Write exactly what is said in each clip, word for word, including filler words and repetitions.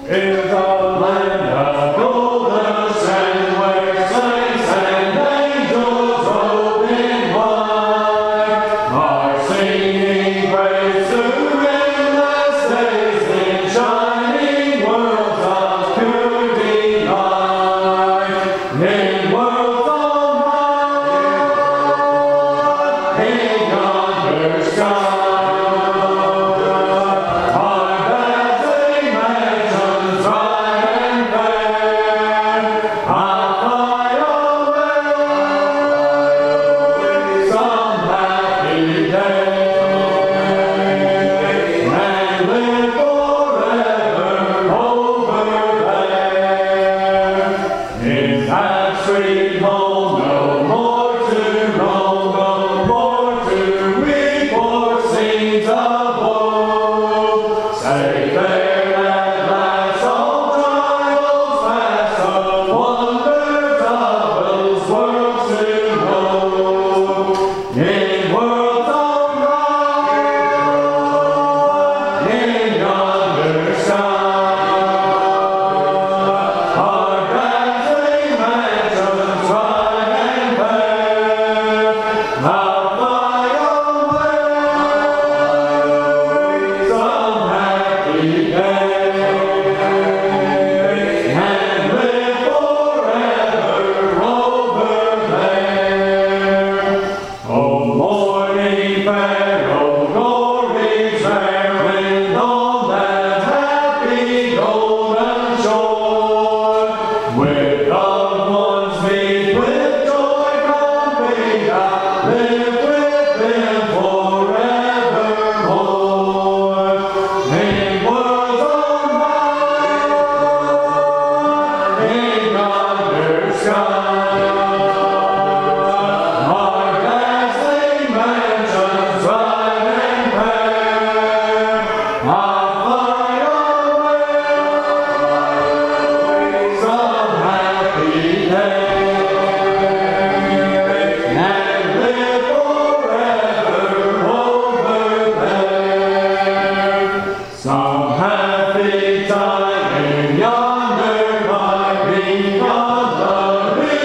Happy time yonder, my green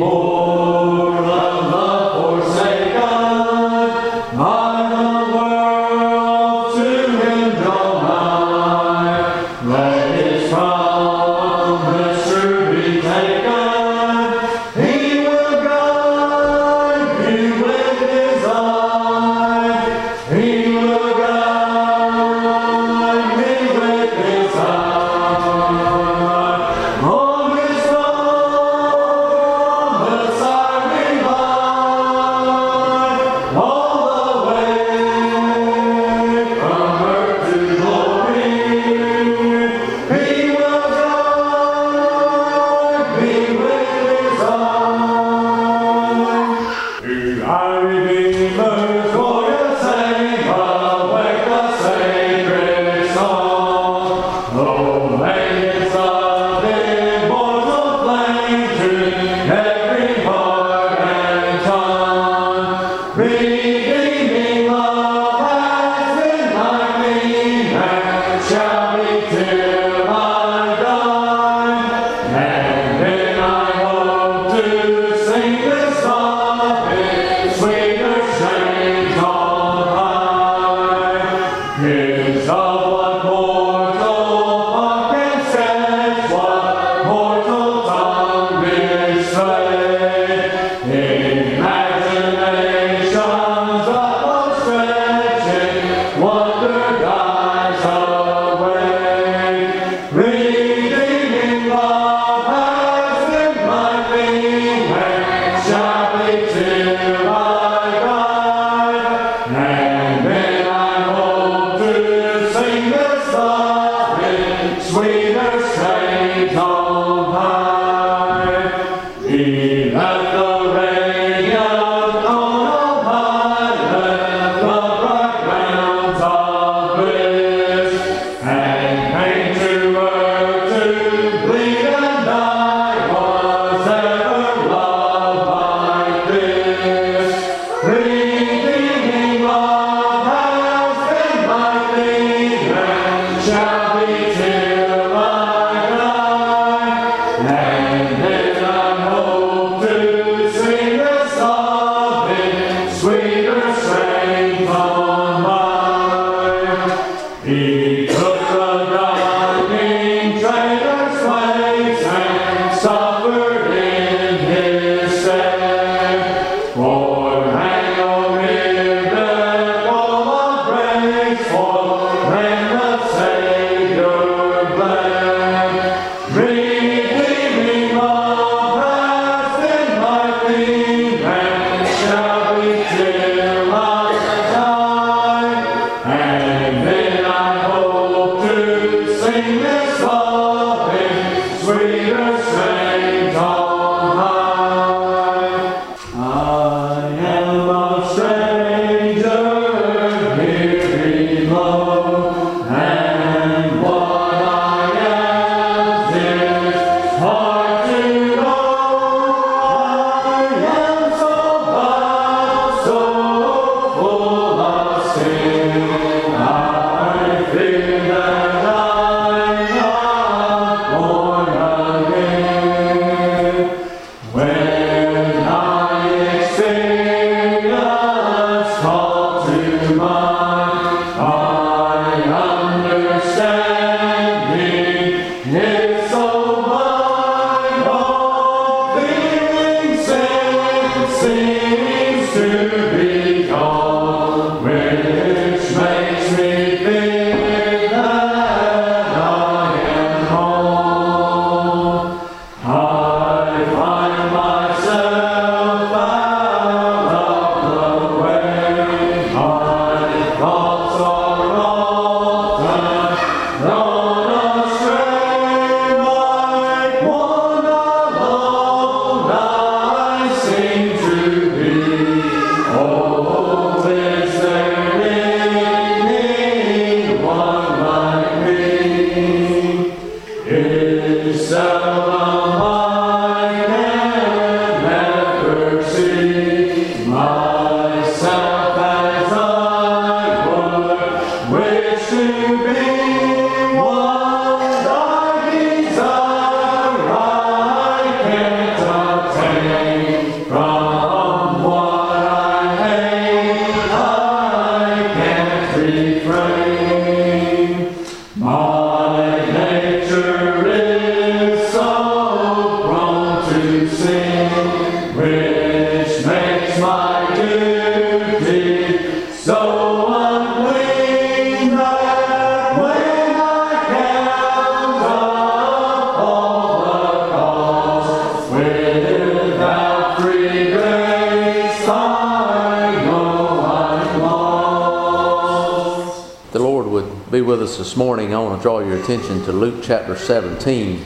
To be us this morning, I want to draw your attention to Luke chapter seventeen.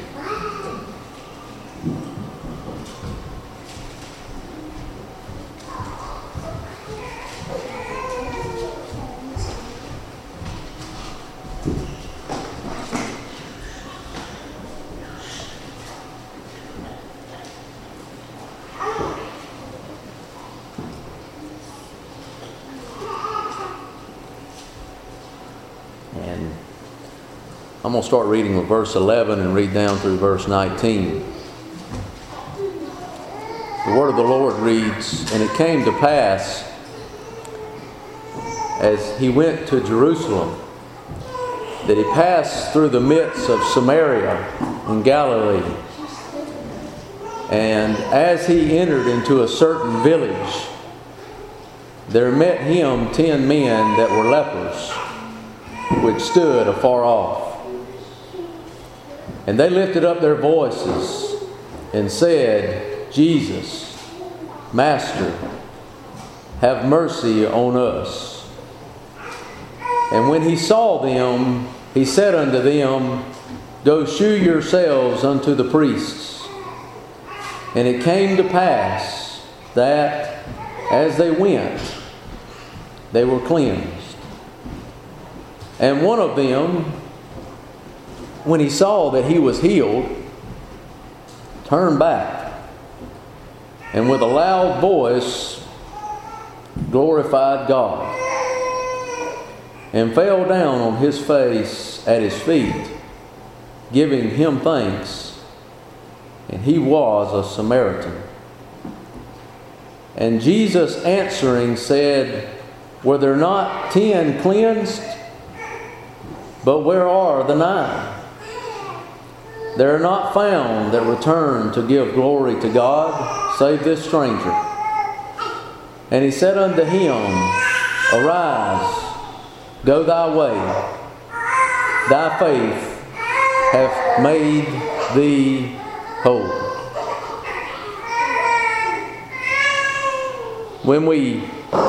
I'm going to start reading with verse eleven and read down through verse nineteen. The word of the Lord reads, "And it came to pass, as he went to Jerusalem, that he passed through the midst of Samaria and Galilee. And as he entered into a certain village, there met him ten men that were lepers, which stood afar off. And they lifted up their voices and said, Jesus, Master, have mercy on us. And when he saw them, he said unto them, Go shew yourselves unto the priests. And it came to pass that, as they went, they were cleansed. And one of them, when he saw that he was healed, turned back, and with a loud voice glorified God, and fell down on his face at his feet, giving him thanks. And he was a Samaritan. And Jesus answering said, Were there not ten cleansed? But where are the nine? They are not found that return to give glory to God, save this stranger. And he said unto him, Arise, go thy way. Thy faith hath made thee whole. When we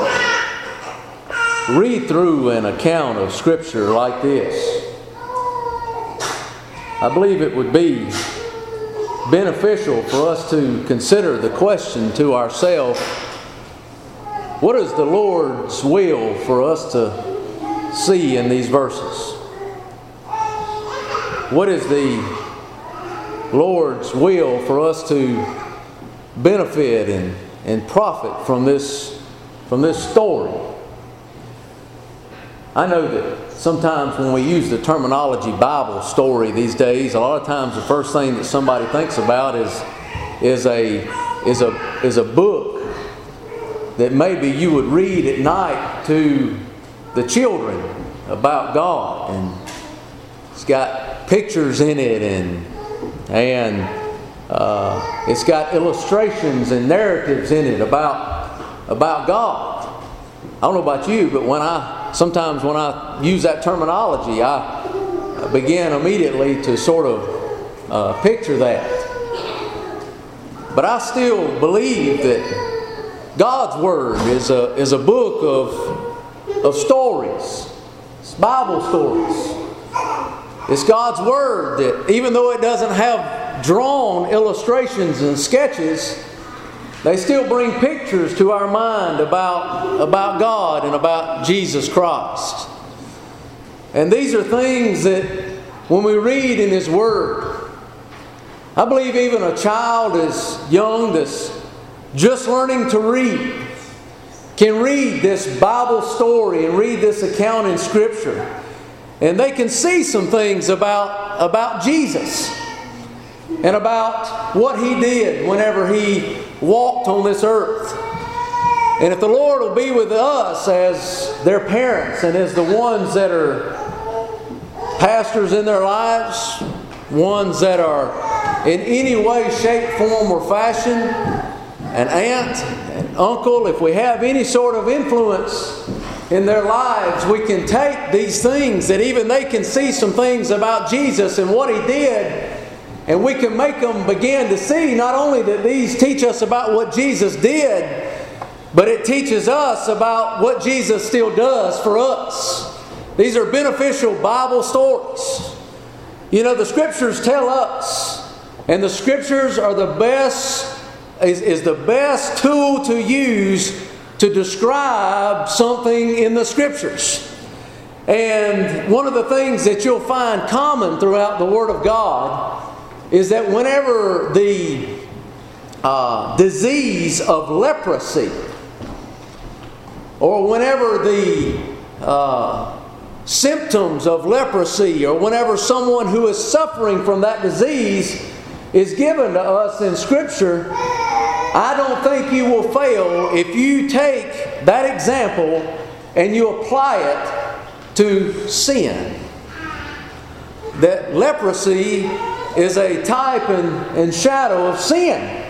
read through an account of Scripture like this, I believe it would be beneficial for us to consider the question to ourselves, what is the Lord's will for us to see in these verses? What is the Lord's will for us to benefit and, and profit from this, from this story? I know that sometimes when we use the terminology Bible story these days, a lot of times the first thing that somebody thinks about is is a is a is a book that maybe you would read at night to the children about God, and it's got pictures in it, and and uh, it's got illustrations and narratives in it about about God. I don't know about you, but when I Sometimes when I use that terminology, I begin immediately to sort of uh, picture that. But I still believe that God's Word is a is a book of of stories. It's Bible stories. It's God's Word that, even though it doesn't have drawn illustrations and sketches, they still bring pictures to our mind about, about God and about Jesus Christ. And these are things that when we read in His Word, I believe even a child as young that's just learning to read can read this Bible story and read this account in Scripture. And they can see some things about, about Jesus and about what He did whenever He walked on this earth. And if the Lord will be with us as their parents and as the ones that are pastors in their lives, ones that are in any way, shape, form, or fashion, an aunt, an uncle, if we have any sort of influence in their lives, we can take these things that even they can see some things about Jesus and what He did, and we can make them begin to see not only that these teach us about what Jesus did, but it teaches us about what Jesus still does for us. These are beneficial Bible stories. You know, the Scriptures tell us, and the Scriptures are the best, is, is the best tool to use to describe something in the Scriptures. And one of the things that you'll find common throughout the Word of God is that whenever the uh, disease of leprosy, or whenever the uh, symptoms of leprosy, or whenever someone who is suffering from that disease is given to us in Scripture, I don't think you will fail if you take that example and you apply it to sin. That leprosy is a type and, and shadow of sin.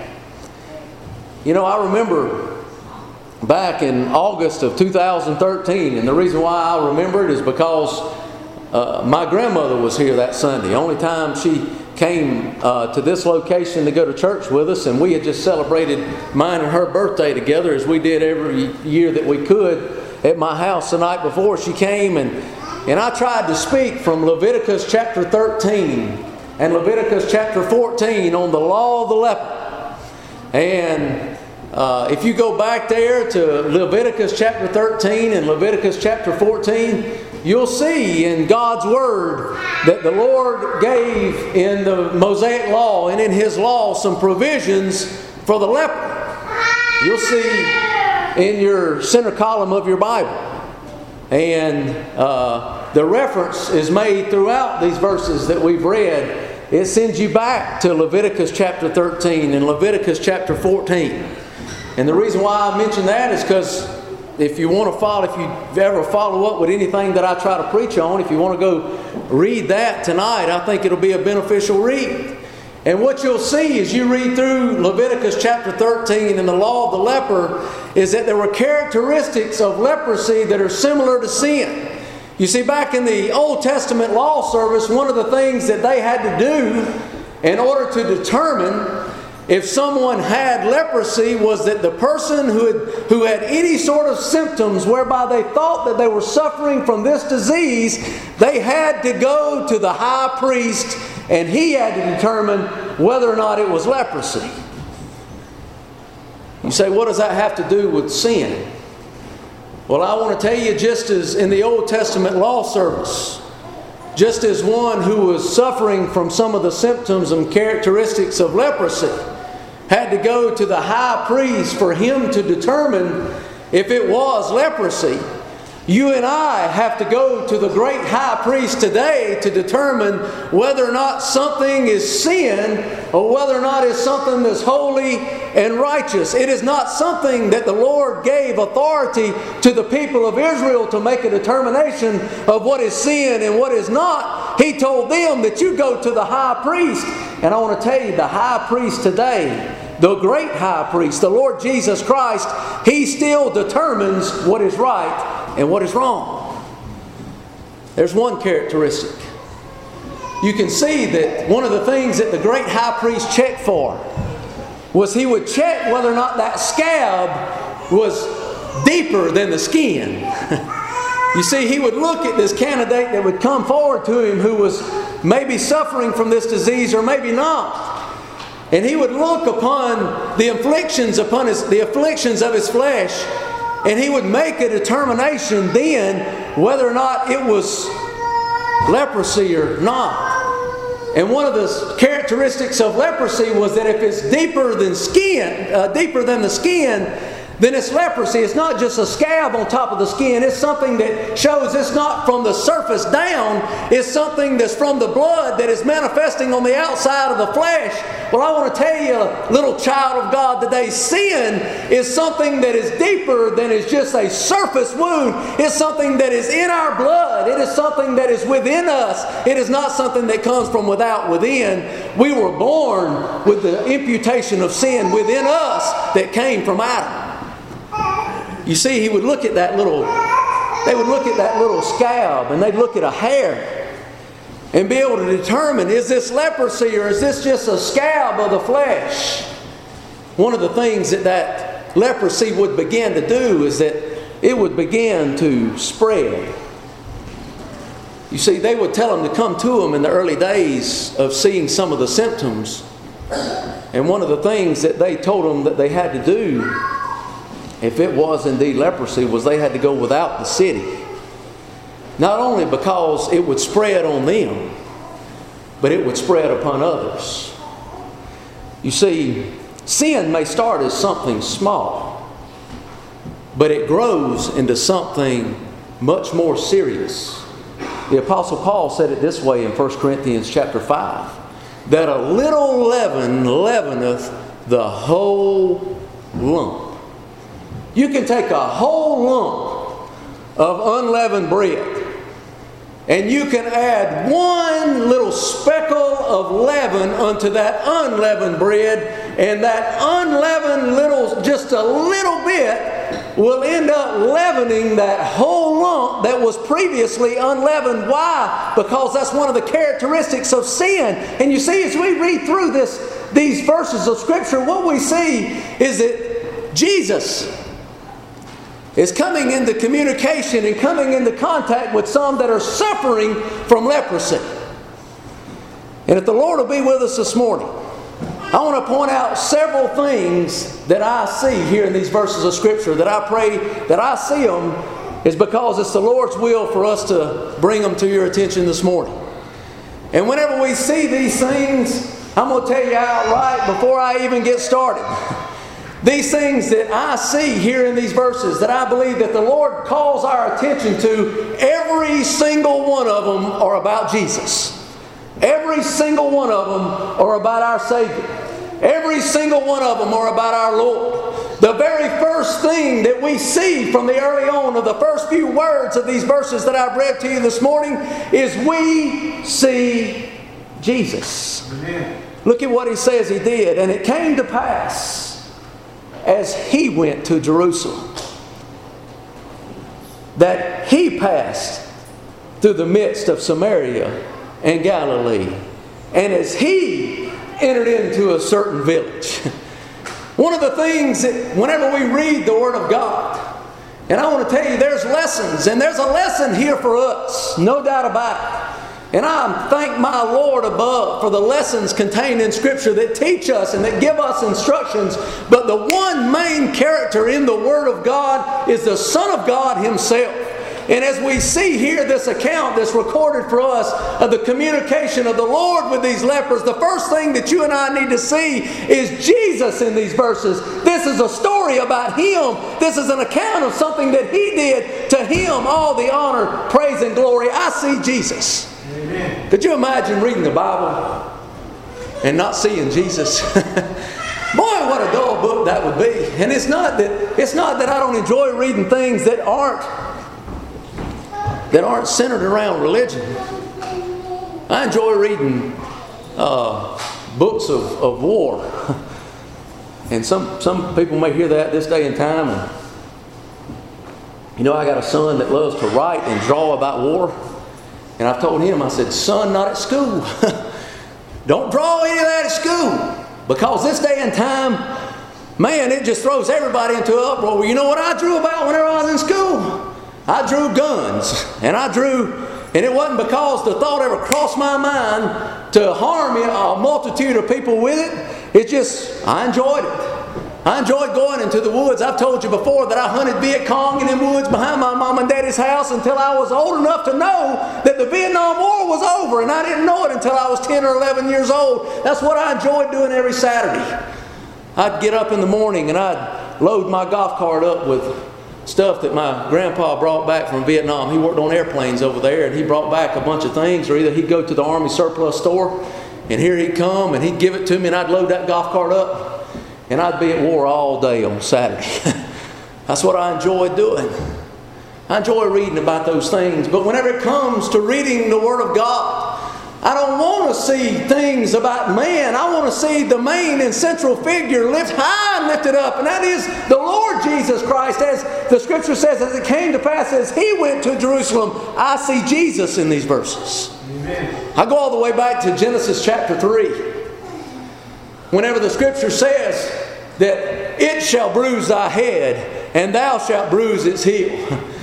You know, I remember back in August of two thousand thirteen, and the reason why I remember it is because uh, my grandmother was here that Sunday. Only time she came uh, to this location to go to church with us, and we had just celebrated mine and her birthday together, as we did every year that we could, at my house the night before she came. And, and I tried to speak from Leviticus chapter thirteen and Leviticus chapter fourteen on the law of the leper. And uh, if you go back there to Leviticus chapter thirteen and Leviticus chapter fourteen, you'll see in God's Word that the Lord gave in the Mosaic Law and in His law some provisions for the leper. You'll see in your center column of your Bible. And uh, the reference is made throughout these verses that we've read. It sends you back to Leviticus chapter thirteen and Leviticus chapter fourteen. And the reason why I mention that is because if you want to follow, if you ever follow up with anything that I try to preach on, if you want to go read that tonight, I think it'll be a beneficial read. And what you'll see as you read through Leviticus chapter thirteen and the law of the leper is that there were characteristics of leprosy that are similar to sin. You see, back in the Old Testament law service, one of the things that they had to do in order to determine if someone had leprosy was that the person who had, who had any sort of symptoms whereby they thought that they were suffering from this disease, they had to go to the high priest, and he had to determine whether or not it was leprosy. You say, what does that have to do with sin? Well, I want to tell you, just as in the Old Testament law service, just as one who was suffering from some of the symptoms and characteristics of leprosy had to go to the high priest for him to determine if it was leprosy, you and I have to go to the great high priest today to determine whether or not something is sin or whether or not it's something that's holy and righteous. It is not something that the Lord gave authority to the people of Israel to make a determination of what is sin and what is not. He told them that you go to the high priest. And I want to tell you, the high priest today, the great high priest, the Lord Jesus Christ, He still determines what is right and what is wrong. There's one characteristic. You can see that one of the things that the great high priest checked for was he would check whether or not that scab was deeper than the skin. You see, he would look at this candidate that would come forward to him who was maybe suffering from this disease or maybe not. And he would look upon the afflictions upon his, the afflictions of his flesh, and he would make a determination then whether or not it was leprosy or not. And one of the characteristics of leprosy was that if it's deeper than skin, uh, deeper than the skin, then it's leprosy. It's not just a scab on top of the skin. It's something that shows it's not from the surface down. It's something that's from the blood that is manifesting on the outside of the flesh. Well, I want to tell you, little child of God, today, sin is something that is deeper than is just a surface wound. It's something that is in our blood. It is something that is within us. It is not something that comes from without within. We were born with the imputation of sin within us that came from Adam. You see, he would look at that little, they would look at that little scab, and they'd look at a hair and be able to determine, is this leprosy or is this just a scab of the flesh? One of the things that that leprosy would begin to do is that it would begin to spread. You see, they would tell them to come to them in the early days of seeing some of the symptoms. And one of the things that they told them that they had to do, if it was indeed leprosy, was they had to go without the city. Not only because it would spread on them, but it would spread upon others. You see, sin may start as something small, but it grows into something much more serious. The Apostle Paul said it this way in First Corinthians chapter five, that a little leaven leaveneth the whole lump. You can take a whole lump of unleavened bread, and you can add one little speckle of leaven unto that unleavened bread, and that unleavened little, just a little bit, will end up leavening that whole lump that was previously unleavened. Why? Because that's one of the characteristics of sin. And you see, as we read through this, these verses of Scripture, what we see is that Jesus is coming into communication and coming into contact with some that are suffering from leprosy. And if the Lord will be with us this morning, I want to point out several things that I see here in these verses of Scripture, that I pray that I see them is because it's the Lord's will for us to bring them to your attention this morning. And whenever we see these things, I'm going to tell you outright before I even get started, these things that I see here in these verses, that I believe that the Lord calls our attention to, every single one of them are about Jesus. Every single one of them are about our Savior. Every single one of them are about our Lord. The very first thing that we see from the early on of the first few words of these verses that I've read to you this morning is we see Jesus. Amen. Look at what he says he did. And it came to pass as he went to Jerusalem that he passed through the midst of Samaria and Galilee. And as he entered into a certain village. One of the things that whenever we read the Word of God, and I want to tell you there's lessons, and there's a lesson here for us, no doubt about it. And I thank my Lord above for the lessons contained in Scripture that teach us and that give us instructions. But the one main character in the Word of God is the Son of God Himself. And as we see here this account that's recorded for us of the communication of the Lord with these lepers, the first thing that you and I need to see is Jesus in these verses. This is a story about Him. This is an account of something that He did. To Him all the honor, praise, and glory. I see Jesus. Amen. Could you imagine reading the Bible and not seeing Jesus? Boy, what a dull book that would be. And it's not that, it's not that I don't enjoy reading things that aren't that aren't centered around religion. I enjoy reading uh, books of, of war. And some, some people may hear that this day and time. And, you know, I got a son that loves to write and draw about war. And I've told him, I said, son, not at school. Don't draw any of that at school. Because this day and time, man, it just throws everybody into an uproar. Well, you know what I drew about whenever I was in school? I drew guns, and I drew, and it wasn't because the thought ever crossed my mind to harm a multitude of people with it. It's just, I enjoyed it. I enjoyed going into the woods. I've told you before that I hunted Viet Cong in the woods behind my mom and daddy's house until I was old enough to know that the Vietnam War was over, and I didn't know it until I was ten or eleven years old. That's what I enjoyed doing every Saturday. I'd get up in the morning and I'd load my golf cart up with stuff that my grandpa brought back from Vietnam. He worked on airplanes over there, and he brought back a bunch of things. Or either he'd go to the Army surplus store, and here he'd come and he'd give it to me, and I'd load that golf cart up, and I'd be at war all day on Saturday. That's what I enjoyed doing. I enjoy reading about those things. But whenever it comes to reading the Word of God, I don't want to see things about man. I want to see the main and central figure lift high and lifted up. And that is the Lord Jesus Christ. As the Scripture says, as it came to pass, as He went to Jerusalem, I see Jesus in these verses. Amen. I go all the way back to Genesis chapter three. Whenever the Scripture says that it shall bruise thy head, and thou shalt bruise its heel.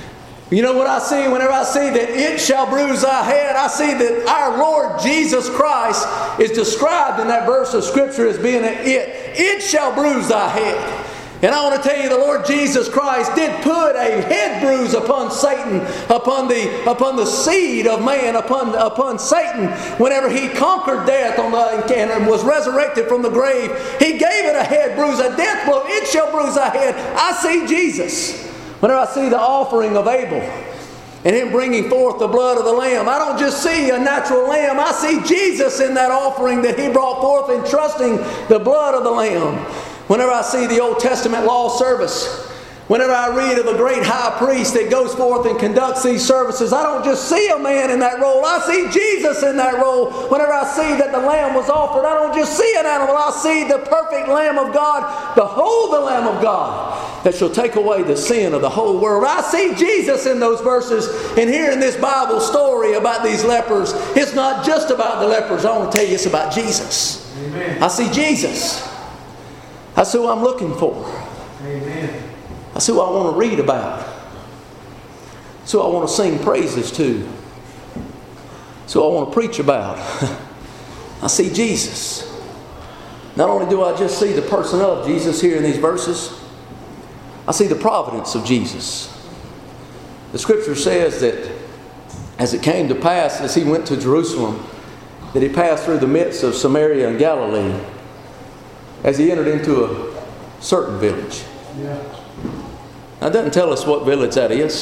You know what I see? Whenever I see that it shall bruise thy head, I see that our Lord Jesus Christ is described in that verse of Scripture as being an it. It shall bruise thy head. And I want to tell you, the Lord Jesus Christ did put a head bruise upon Satan, upon the upon the seed of man, upon upon Satan. Whenever he conquered death on the, and was resurrected from the grave, he gave it a head bruise, a death blow. It shall bruise thy head. I see Jesus. Whenever I see the offering of Abel and him bringing forth the blood of the lamb, I don't just see a natural lamb. I see Jesus in that offering that he brought forth, and trusting the blood of the lamb. Whenever I see the Old Testament law service, whenever I read of the great high priest that goes forth and conducts these services, I don't just see a man in that role. I see Jesus in that role. Whenever I see that the lamb was offered, I don't just see an animal. I see the perfect Lamb of God. Behold the Lamb of God that shall take away the sin of the whole world. I see Jesus in those verses. And here in this Bible story about these lepers, it's not just about the lepers. I want to tell you, it's about Jesus. Amen. I see Jesus. That's who I'm looking for. Amen. That's who I want to read about. That's who I want to sing praises to. That's who I want to preach about. I see Jesus. Not only do I just see the person of Jesus here in these verses, I see the providence of Jesus. The Scripture says that as it came to pass, as he went to Jerusalem, that he passed through the midst of Samaria and Galilee, as he entered into a certain village. Yeah. Now, it doesn't tell us what village that is.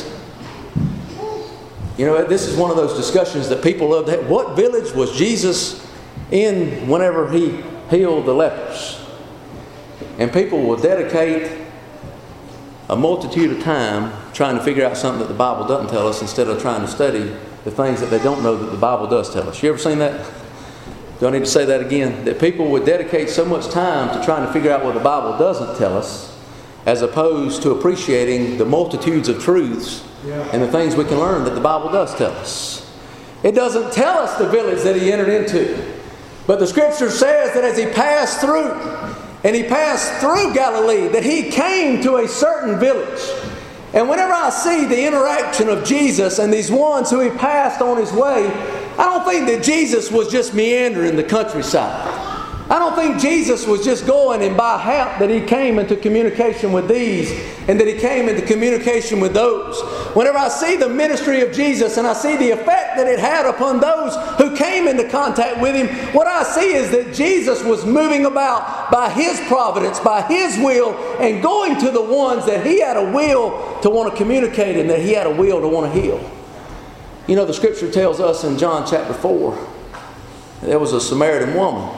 You know, this is one of those discussions that people love to have. What village was Jesus in whenever he healed the lepers? And people will dedicate a multitude of time trying to figure out something that the Bible doesn't tell us, instead of trying to study the things that they don't know that the Bible does tell us. You ever seen that? Do I need to say that again? That people would dedicate so much time to trying to figure out what the Bible doesn't tell us, as opposed to appreciating the multitudes of truths yeah. and the things we can learn that the Bible does tell us. It doesn't tell us the village that he entered into. But the Scripture says that as he passed through, and he passed through Galilee, that he came to a certain village. And whenever I see the interaction of Jesus and these ones who he passed on his way, I don't think that Jesus was just meandering the countryside. I don't think Jesus was just going and by hap that he came into communication with these, and that he came into communication with those. Whenever I see the ministry of Jesus and I see the effect that it had upon those who came into contact with him, what I see is that Jesus was moving about by his providence, by his will, and going to the ones that he had a will to want to communicate and that he had a will to want to heal. You know, the Scripture tells us in John chapter four, there was a Samaritan woman.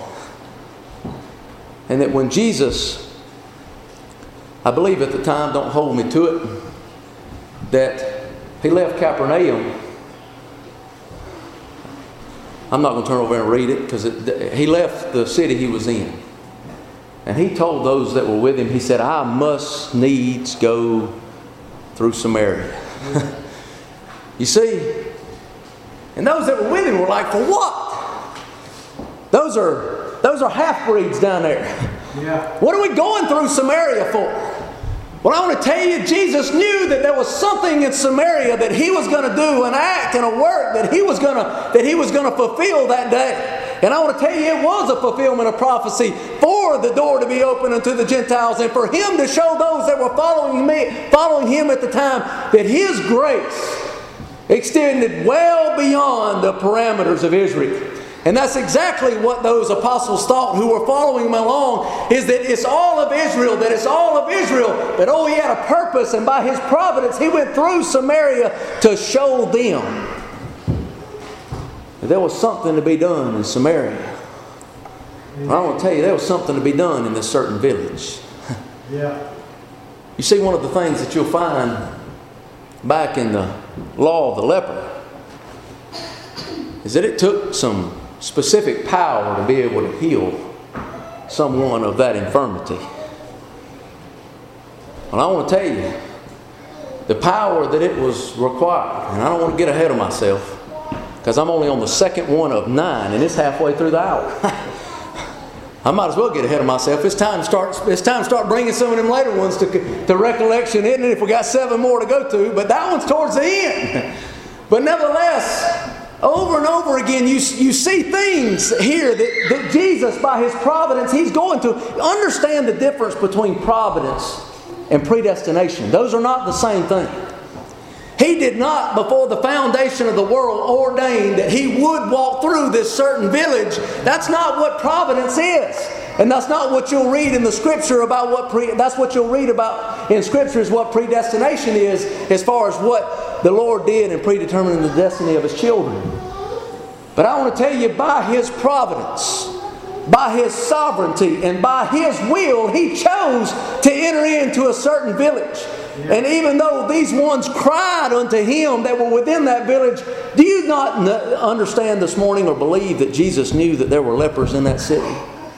And that when Jesus, I believe at the time, don't hold me to it, that he left Capernaum. I'm not going to turn over and read it, because he left the city he was in. And he told those that were with him, he said, I must needs go through Samaria. You see, and those that were with him were like, for what? Those are Those are half-breeds down there. Yeah. What are we going through Samaria for? Well, I want to tell you, Jesus knew that there was something in Samaria that he was going to do, an act and a work that he was going to that he was going to fulfill that day. And I want to tell you, it was a fulfillment of prophecy for the door to be open unto the Gentiles, and for him to show those that were following me, following him at the time, that his grace extended well beyond the parameters of Israel. And that's exactly what those apostles thought who were following him along, is that it's all of Israel, that it's all of Israel, that oh, he had a purpose, and by his providence he went through Samaria to show them that there was something to be done in Samaria. Well, I want to tell you, there was something to be done in this certain village. Yeah. You see, one of the things that you'll find back in the law of the leper is that it took some specific power to be able to heal someone of that infirmity. Well, I want to tell you, the power that it was required, and I don't want to get ahead of myself, because I'm only on the second one of nine, and it's halfway through the hour. I might as well get ahead of myself. It's time to start. It's time to start bringing some of them later ones to, to recollection, isn't it? If we got seven more to go to, but that one's towards the end. But nevertheless, over and over again, you, you see things here that, that Jesus, by His providence, He's going to understand the difference between providence and predestination. Those are not the same thing. He did not, before the foundation of the world, ordain that He would walk through this certain village. That's not what providence is. And that's not what you'll read in the Scripture about what pre, that's what you'll read about in Scripture is what predestination is, as far as what the Lord did in predetermining the destiny of His children. But I want to tell you, by His providence, by His sovereignty, and by His will, He chose to enter into a certain village. And even though these ones cried unto Him that were within that village, do you not understand this morning or believe that Jesus knew that there were lepers in that city?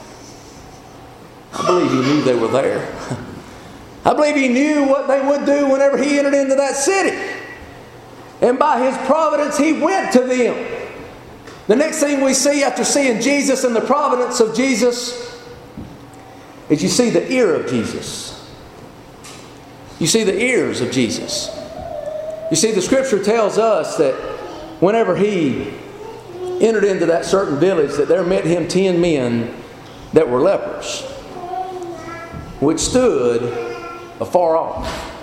I believe He knew they were there. I believe He knew what they would do whenever He entered into that city. And by His providence, He went to them. The next thing we see after seeing Jesus and the providence of Jesus is you see the ear of Jesus. You see the ears of Jesus. You see, the Scripture tells us that whenever He entered into that certain village, that there met Him ten men that were lepers, which stood afar off.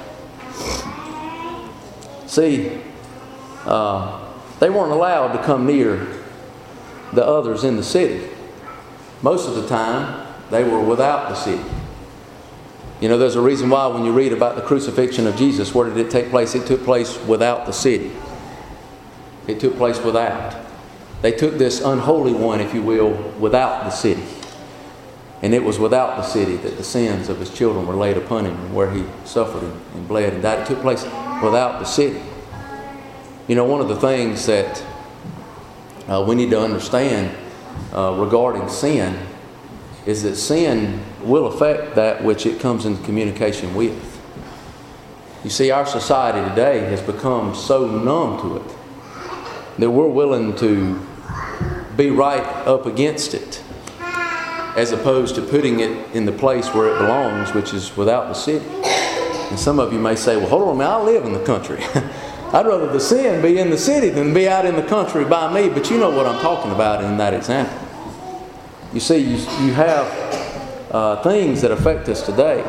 See, uh, they weren't allowed to come near the others in the city. Most of the time, they were without the city. You know, there's a reason why when you read about the crucifixion of Jesus, where did it take place? It took place without the city. It took place without. They took this unholy one, if you will, without the city. And it was without the city that the sins of His children were laid upon Him, and where He suffered and bled and died. It took place without the city. You know, one of the things that uh, we need to understand uh, regarding sin is that sin will affect that which it comes into communication with. You see, our society today has become so numb to it that we're willing to be right up against it, as opposed to putting it in the place where it belongs, which is without the city. And some of you may say, well, hold on a minute, I live in the country. I'd rather the sin be in the city than be out in the country by me. But you know what I'm talking about in that example. You see, you, you have uh, things that affect us today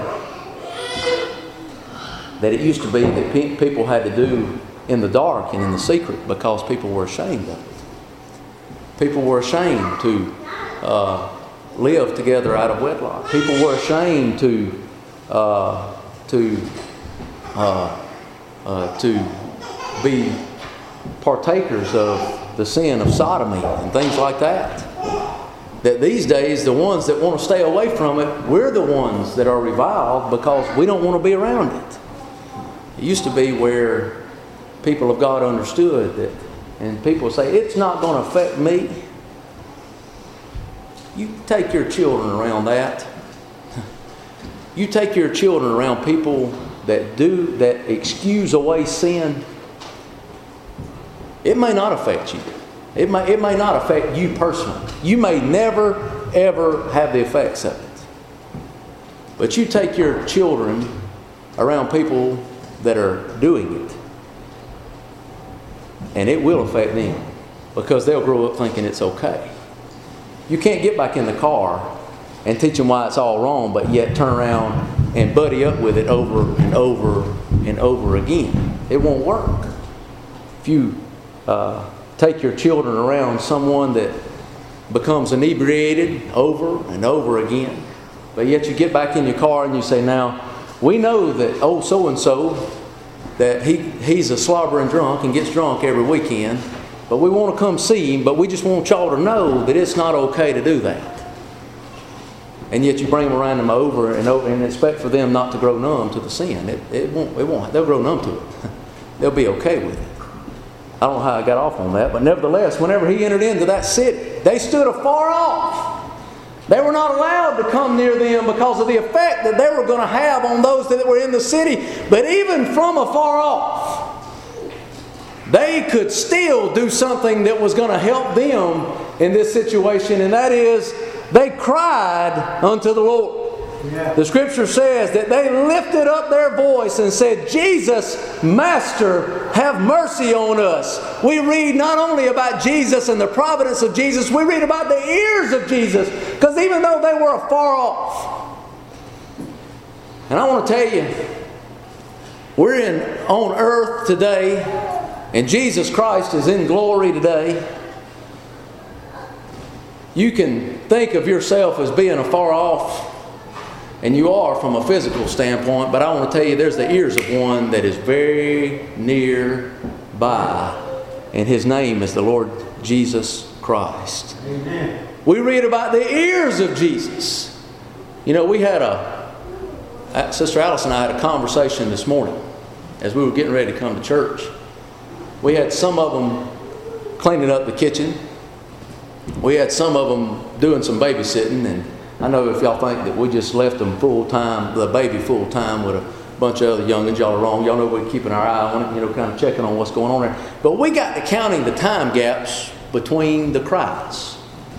that it used to be that pe- people had to do in the dark and in the secret because people were ashamed of it. People were ashamed to uh, live together out of wedlock. People were ashamed to uh, to uh, uh, to be partakers of the sin of sodomy and things like that. That these days, the ones that want to stay away from it, we're the ones that are reviled because we don't want to be around it. It used to be where people of God understood that, and people say, it's not going to affect me. You take your children around that. You take your children around people that do, that excuse away sin. It may not affect you. It may, it may not affect you personally. You may never, ever have the effects of it. But you take your children around people that are doing it, and it will affect them because they'll grow up thinking it's okay. You can't get back in the car and teach them why it's all wrong, but yet turn around and buddy up with it over and over and over again. It won't work. If you uh, take your children around someone that becomes inebriated over and over again, but yet you get back in your car and you say, now, we know that old so-and-so, that he, he's a slobbering drunk and gets drunk every weekend, but we want to come see him, but we just want y'all to know that it's not okay to do that. And yet you bring them around them over and over and expect for them not to grow numb to the sin. It, it won't, it won't, they'll grow numb to it. They'll be okay with it. I don't know how I got off on that, but nevertheless, whenever he entered into that city, they stood afar off. They were not allowed to come near them because of the effect that they were going to have on those that were in the city. But even from afar off, they could still do something that was going to help them in this situation, and that is they cried unto the Lord. Yeah. The Scripture says that they lifted up their voice and said, Jesus, Master, have mercy on us. We read not only about Jesus and the providence of Jesus, we read about the ears of Jesus, because even though they were afar off. And I want to tell you, we're in on earth today, and Jesus Christ is in glory today. You can think of yourself as being afar off, and you are from a physical standpoint, but I want to tell you there's the ears of one that is very near by, and His name is the Lord Jesus Christ. Amen. We read about the ears of Jesus. You know, we had a, Sister Alice and I had a conversation this morning as we were getting ready to come to church. We had some of them cleaning up the kitchen. We had some of them doing some babysitting, and I know if y'all think that we just left them full time, the baby full time with a bunch of other youngins, y'all are wrong. Y'all know we're keeping our eye on it, you know, kind of checking on what's going on there. But we got to counting the time gaps between the cries.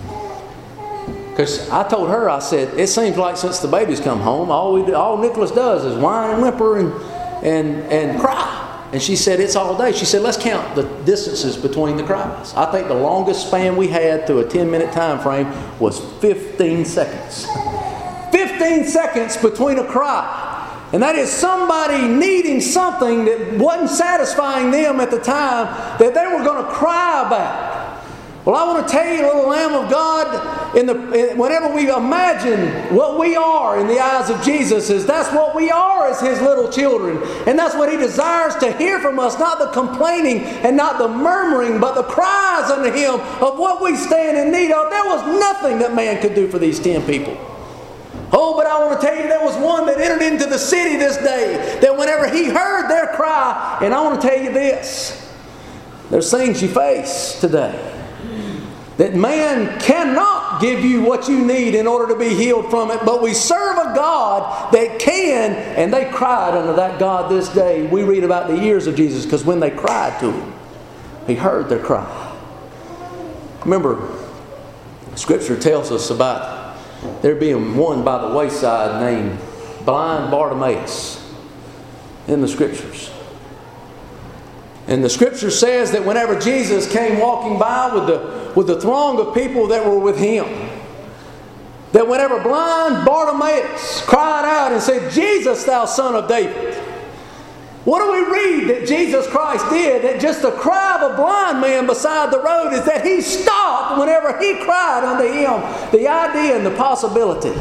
Because I told her, I said, it seems like since the baby's come home, all we do, all Nicholas does is whine and whimper and and and cry. And she said, it's all day. She said, let's count the distances between the cries. I think the longest span we had through a ten-minute time frame was fifteen seconds. fifteen seconds between a cry. And that is somebody needing something that wasn't satisfying them at the time that they were going to cry about. Well, I want to tell you, little Lamb of God, in the, in, whenever we imagine what we are in the eyes of Jesus, is that's what we are as His little children. And that's what He desires to hear from us, not the complaining and not the murmuring, but the cries unto Him of what we stand in need of. There was nothing that man could do for these ten people. Oh, but I want to tell you, there was one that entered into the city this day, that whenever he heard their cry, and I want to tell you this, there's things you face today that man cannot give you what you need in order to be healed from it. But we serve a God that can, and they cried unto that God this day. We read about the ears of Jesus, because when they cried to Him, He heard their cry. Remember, Scripture tells us about there being one by the wayside named blind Bartimaeus in the Scriptures. And the Scripture says that whenever Jesus came walking by with the with the throng of people that were with Him, that whenever blind Bartimaeus cried out and said, Jesus, thou Son of David, what do we read that Jesus Christ did? That just the cry of a blind man beside the road is that He stopped whenever he cried unto Him. The idea and the possibility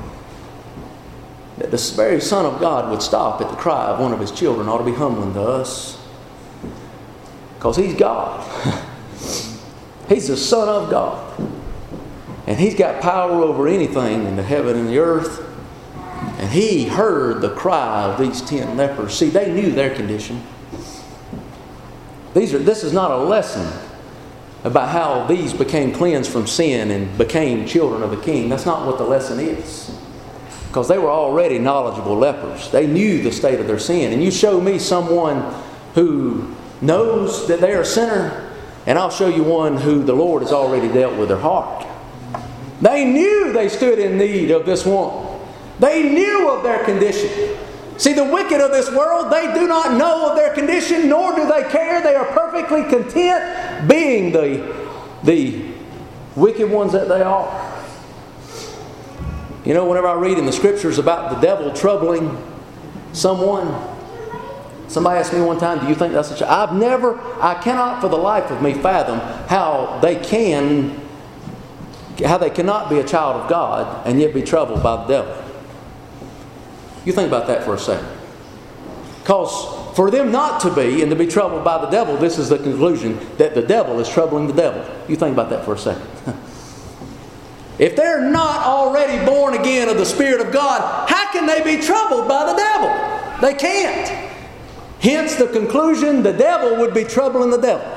that the very Son of God would stop at the cry of one of His children ought to be humbling to us. Because He's God. He's the Son of God. And He's got power over anything in the heaven and the earth. And He heard the cry of these ten lepers. See, they knew their condition. These are, this is not a lesson about how these became cleansed from sin and became children of the King. That's not what the lesson is. Because they were already knowledgeable lepers. They knew the state of their sin. And you show me someone who knows that they are a sinner, and I'll show you one who the Lord has already dealt with their heart. They knew they stood in need of this one. They knew of their condition. See, the wicked of this world, they do not know of their condition, nor do they care. They are perfectly content being the, the wicked ones that they are. You know, whenever I read in the Scriptures about the devil troubling someone, somebody asked me one time, do you think that's a child? I've never, I cannot for the life of me fathom how they can, how they cannot be a child of God and yet be troubled by the devil. You think about that for a second. Because for them not to be and to be troubled by the devil, this is the conclusion, that the devil is troubling the devil. You think about that for a second. If they're not already born again of the Spirit of God, how can they be troubled by the devil? They can't. Hence the conclusion, the devil would be troubling the devil.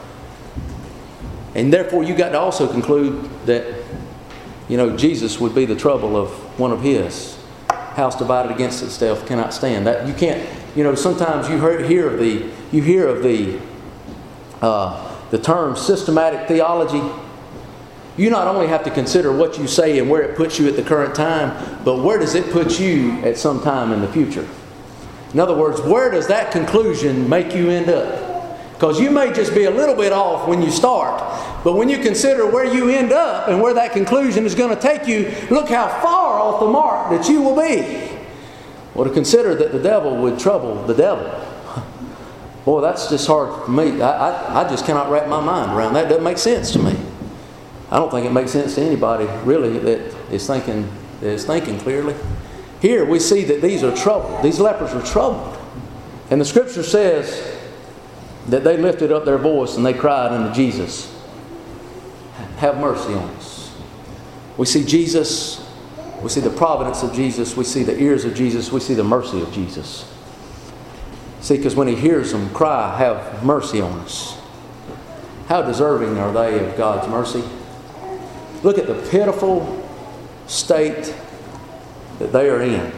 And therefore you got to also conclude that, you know, Jesus would be the trouble of one of His. House divided against itself cannot stand. That you can't, you know, sometimes you hear, hear of the, you hear of the, uh, the term systematic theology. you not only have to consider what you say and where it puts you at the current time, but where does it put you at some time in the future? In other words, where does that conclusion make you end up? Because you may just be a little bit off when you start, but when you consider where you end up and where that conclusion is going to take you, look how far off the mark that you will be. Well, to consider that the devil would trouble the devil, boy, that's just hard for me. I, I, I just cannot wrap my mind around that. It doesn't make sense to me. I don't think it makes sense to anybody, really, that is thinking, that is thinking clearly. Here we see that these are troubled. These lepers are troubled. And the Scripture says that they lifted up their voice and they cried unto Jesus, have mercy on us. We see Jesus, we see the providence of Jesus, we see the ears of Jesus, we see the mercy of Jesus. See, because when He hears them cry, have mercy on us, how deserving are they of God's mercy? Look at the pitiful state that they are in.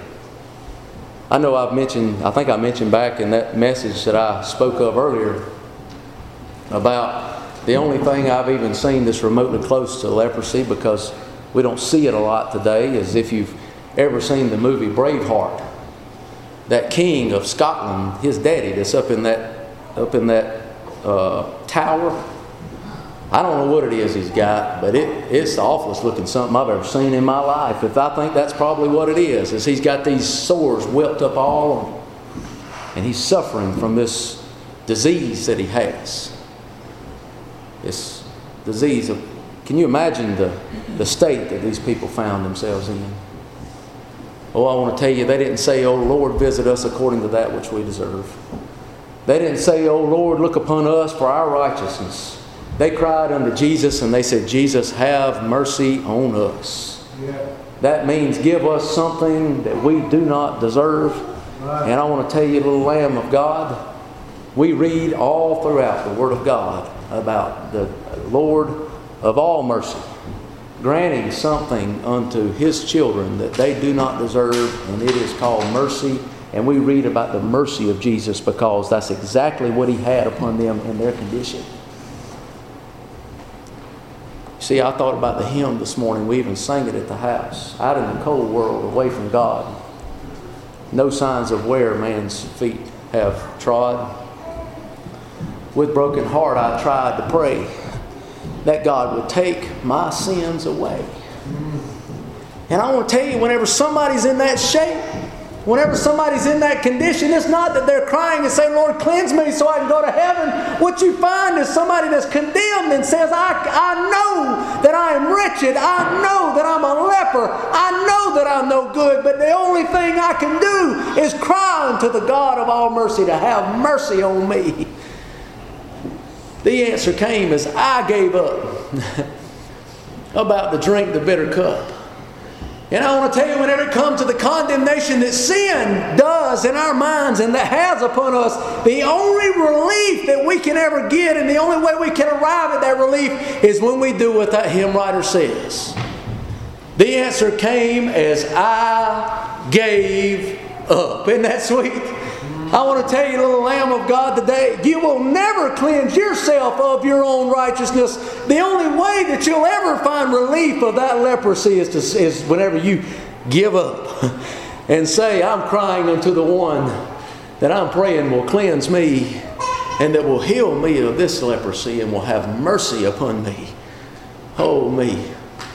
I know I've mentioned, I think I mentioned back in that message that I spoke of earlier about the only thing I've even seen that's remotely close to leprosy, because we don't see it a lot today, is if you've ever seen the movie Braveheart. That king of Scotland, his daddy that's up in that, up in that uh, tower. I don't know what it is he's got, but it, it's the awfulest looking something I've ever seen in my life. If I think that's probably what it is, is he's got these sores welt up all on him. And he's suffering from this disease that he has. This disease of, can you imagine the, the state that these people found themselves in? Oh, I want to tell you, they didn't say, oh Lord, visit us according to that which we deserve. They didn't say, oh Lord, look upon us for our righteousness. They cried unto Jesus and they said, Jesus, have mercy on us. Yeah. That means give us something that we do not deserve. Right. And I want to tell you, little Lamb of God, we read all throughout the Word of God about the Lord of all mercy granting something unto His children that they do not deserve, and it is called mercy. And we read about the mercy of Jesus because that's exactly what He had upon them in their condition. See, I thought about the hymn this morning. We even sang it at the house. Out in the cold world, away from God, no signs of where man's feet have trod. With broken heart I tried to pray that God would take my sins away. And I want to tell you, whenever somebody's in that shape, whenever somebody's in that condition, it's not that they're crying and saying, Lord, cleanse me so I can go to heaven. What you find is somebody that's condemned and says, I, I know that I am wretched. I know that I'm a leper. I know that I'm no good. But the only thing I can do is cry unto the God of all mercy to have mercy on me. The answer came as I gave up about to drink the bitter cup. And I want to tell you, whenever it comes to the condemnation that sin does in our minds and that has upon us, the only relief that we can ever get and the only way we can arrive at that relief is when we do what that hymn writer says. The answer came as I gave up. Isn't that sweet? I want to tell you, little Lamb of God, today, you will never cleanse yourself of your own righteousness. The only way that you'll ever find relief of that leprosy is, to, is whenever you give up and say, I'm crying unto the one that I'm praying will cleanse me and that will heal me of this leprosy and will have mercy upon me. Oh, me.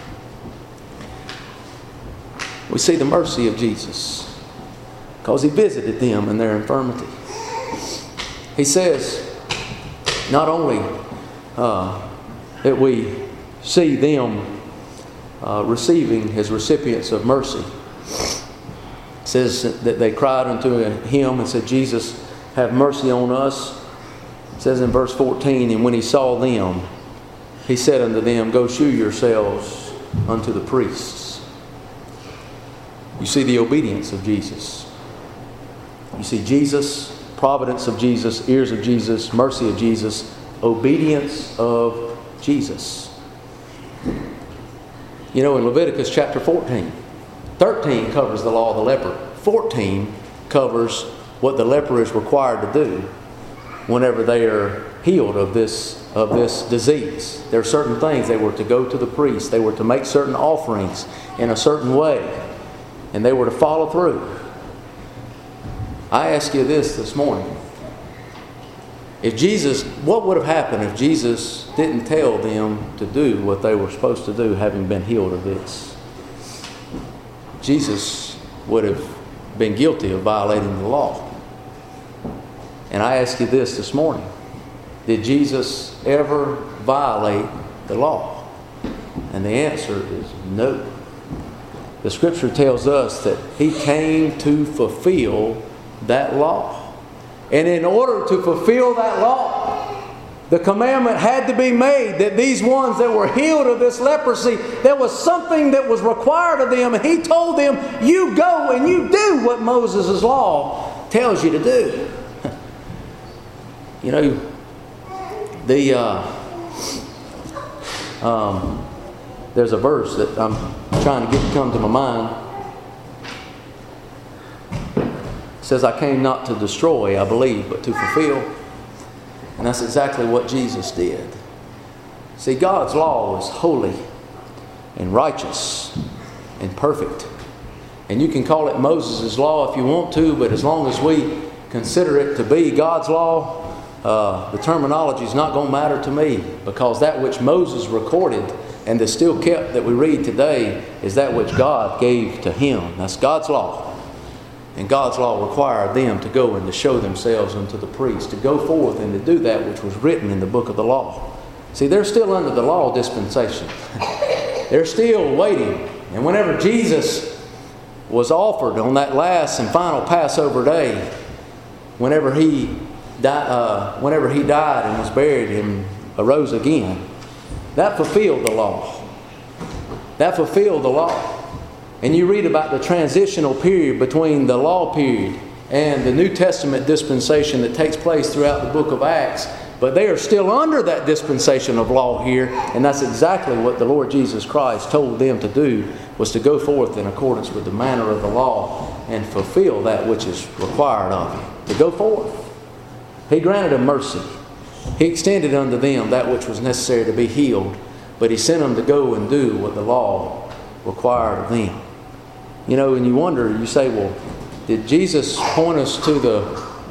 We see the mercy of Jesus, because He visited them in their infirmity. He says, not only uh, that we see them uh, receiving as recipients of mercy, it says that they cried unto Him and said, Jesus, have mercy on us. It says in verse fourteen, and when He saw them, He said unto them, go shew yourselves unto the priests. You see the obedience of Jesus. You see Jesus, providence of Jesus, ears of Jesus, mercy of Jesus, obedience of Jesus. You know, in Leviticus chapter fourteen, thirteen covers the law of the leper. fourteen covers what the leper is required to do. whenever they are healed of this of this disease. There are certain things. They were to go to the priest. They were to make certain offerings in a certain way. And they were to follow through. I ask you this this morning. If Jesus, what would have happened if Jesus didn't tell them to do what they were supposed to do, having been healed of this? Jesus would have been guilty of violating the law. And I ask you this this morning. Did Jesus ever violate the law? And the answer is no. The Scripture tells us that He came to fulfill that law. And in order to fulfill that law, the commandment had to be made that these ones that were healed of this leprosy, there was something that was required of them. And He told them, you go and you do what Moses' law tells you to do. You know, the uh, um, there's a verse that I'm trying to get to come to my mind. It says, I came not to destroy, I believe, but to fulfill. And that's exactly what Jesus did. See, God's law is holy and righteous and perfect. And you can call it Moses' law if you want to, but as long as we consider it to be God's law, Uh, the terminology is not going to matter to me, because that which Moses recorded and is still kept that we read today is that which God gave to him. That's God's law. And God's law required them to go and to show themselves unto the priest, to go forth and to do that which was written in the book of the law. See, they're still under the law dispensation. They're still waiting. And whenever Jesus was offered on that last and final Passover day, whenever he Di- uh, whenever he died and was buried and arose again, that fulfilled the law. That fulfilled the law. And you read about the transitional period between the law period and the New Testament dispensation that takes place throughout the book of Acts. But they are still under that dispensation of law here, and that's exactly what the Lord Jesus Christ told them to do, was to go forth in accordance with the manner of the law and fulfill that which is required of you. To go forth. He granted them mercy. He extended unto them that which was necessary to be healed, but He sent them to go and do what the law required of them. You know, and you wonder, you say, well, did Jesus point us to the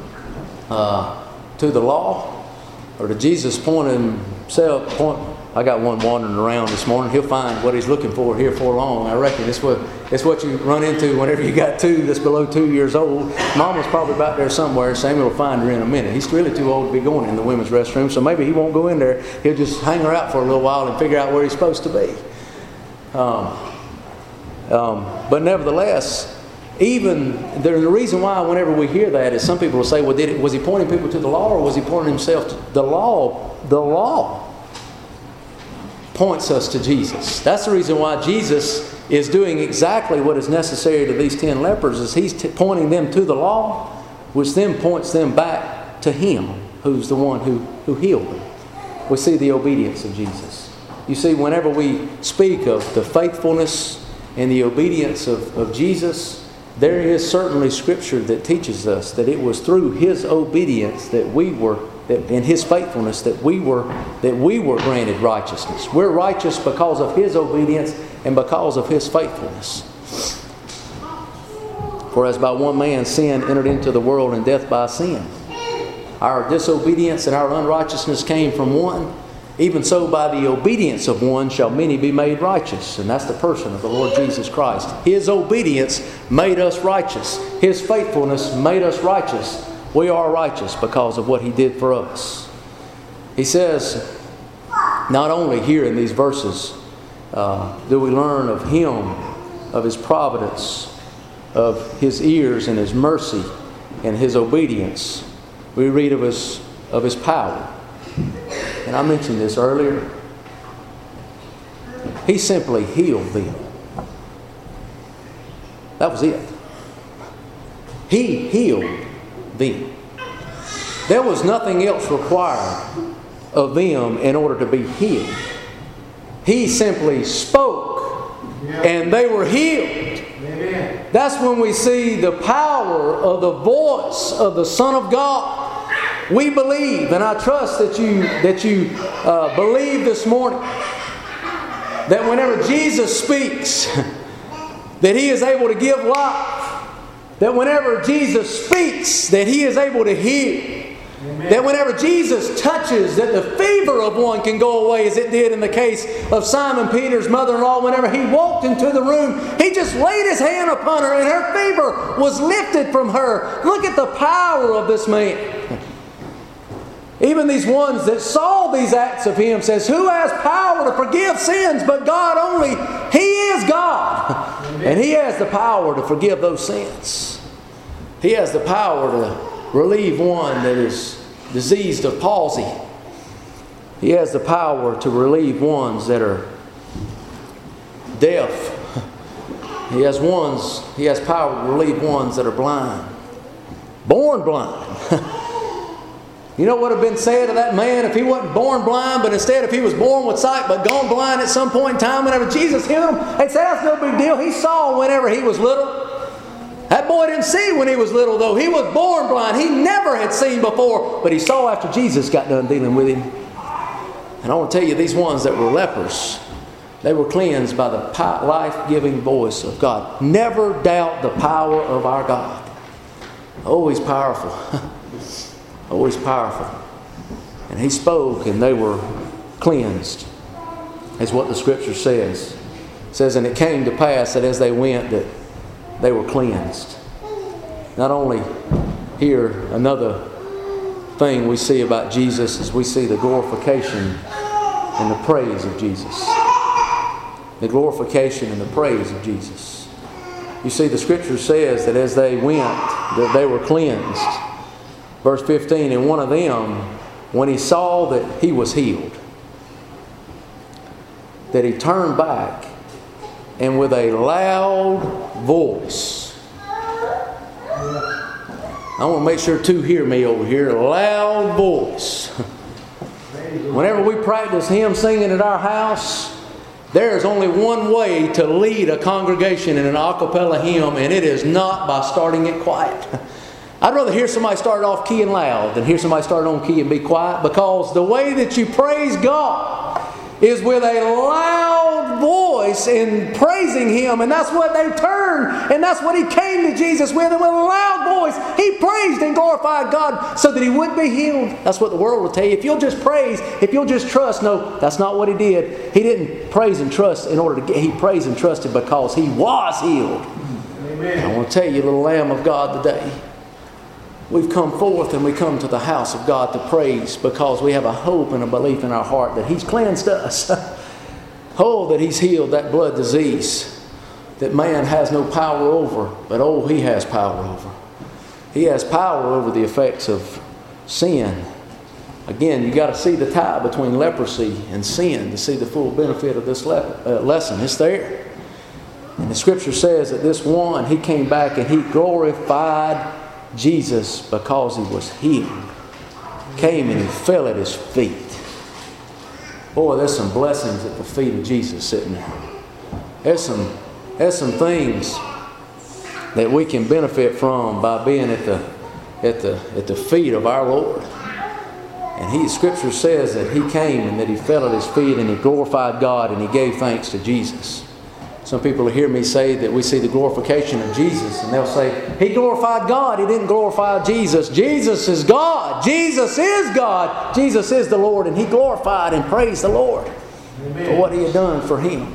uh, to the law, or did Jesus point Himself? Point? I got one wandering around this morning. He'll find what he's looking for here for long. I reckon it's what it's what you run into whenever you got two that's below two years old. Mama's probably about there somewhere. Samuel will find her in a minute. He's really too old to be going in the women's restroom, so maybe he won't go in there. He'll just hang her out for a little while and figure out where he's supposed to be. Um, um, but nevertheless, even there's a reason why whenever we hear that is some people will say, well, did it, was he pointing people to the law, or was he pointing himself to the law? The law points us to Jesus. That's the reason why Jesus is doing exactly what is necessary to these ten lepers, is He's t- pointing them to the law, which then points them back to Him, who's the one who, who healed them. We see the obedience of Jesus. You see, whenever we speak of the faithfulness and the obedience of, of Jesus, there is certainly Scripture that teaches us that it was through His obedience that we were That in His faithfulness that we were that we were granted righteousness. We're righteous because of His obedience and because of His faithfulness. For as by one man sin entered into the world, and death by sin. Our disobedience and our unrighteousness came from one. Even so, by the obedience of one shall many be made righteous. And that's the person of the Lord Jesus Christ. His obedience made us righteous. His faithfulness made us righteous. We are righteous because of what He did for us. He says, not only here in these verses uh, do we learn of Him, of His providence, of His ears and His mercy and His obedience. We read of His, of His power. And I mentioned this earlier. He simply healed them. That was it. He healed them. There was nothing else required of them in order to be healed. He simply spoke and they were healed. Amen. That's when we see the power of the voice of the Son of God. we believe, and I trust that you, that you uh, believe this morning, that whenever Jesus speaks, that He is able to give life. That whenever Jesus speaks, that He is able to heal. Amen. That whenever Jesus touches, that the fever of one can go away, as it did in the case of Simon Peter's mother-in-law. Whenever he walked into the room, he just laid his hand upon her and her fever was lifted from her. Look at the power of this man. Even these ones that saw these acts of Him says, who has power to forgive sins but God only? He is God. Amen. And He has the power to forgive those sins. He has the power to relieve one that is diseased of palsy. He has the power to relieve ones that are deaf. He has ones, He has power to relieve ones that are blind. Born blind. You know what would have been said of that man if he wasn't born blind, but instead if he was born with sight but gone blind at some point in time? Whenever Jesus healed him, they'd say that's no big deal. He saw whenever he was little. That boy didn't see when he was little, though. He was born blind. He never had seen before, but he saw after Jesus got done dealing with him. And I want to tell you, these ones that were lepers, they were cleansed by the life-giving voice of God. Never doubt the power of our God. Oh, He's powerful. Oh, He's powerful. And He spoke and they were cleansed, is what the Scripture says. It says, and it came to pass that as they went, that they were cleansed. Not only here, another thing we see about Jesus is we see the glorification and the praise of Jesus. The glorification and the praise of Jesus. You see, the Scripture says that as they went, that they were cleansed. Verse fifteen, and one of them, when he saw that he was healed, that he turned back and with a loud voice. I want to make sure two hear me over here. Loud voice. Whenever we practice hymn singing at our house, there is only one way to lead a congregation in an a cappella hymn, and it is not by starting it quiet. I'd rather hear somebody start off key and loud than hear somebody start on key and be quiet, because the way that you praise God is with a loud voice in praising Him. And that's what they turned, and that's what He came to Jesus with. And with a loud voice, He praised and glorified God so that He would be healed. That's what the world will tell you. If you'll just praise, if you'll just trust. No, that's not what He did. He didn't praise and trust in order to get, He praised and trusted because He was healed. Amen. I want to tell you, little Lamb of God, today, we've come forth and we come to the house of God to praise because we have a hope and a belief in our heart that He's cleansed us. Oh, that He's healed that blood disease that man has no power over, but oh, He has power over. He has power over the effects of sin. Again, you got to see the tie between leprosy and sin to see the full benefit of this le- uh, lesson. It's there. And the Scripture says that this one, he came back and he glorified Jesus because he was healed. Came and he fell at His feet. Boy, there's some blessings at the feet of Jesus sitting there. There's some, there's some things that we can benefit from by being at the, at the, at the feet of our Lord. And He, Scripture says that He came and that He fell at His feet and He glorified God and He gave thanks to Jesus. Some people will hear me say that we see the glorification of Jesus, and they'll say, He glorified God, He didn't glorify Jesus. Jesus is God. Jesus is God. Jesus is the Lord, and He glorified and praised the Lord. Amen. For what He had done for him.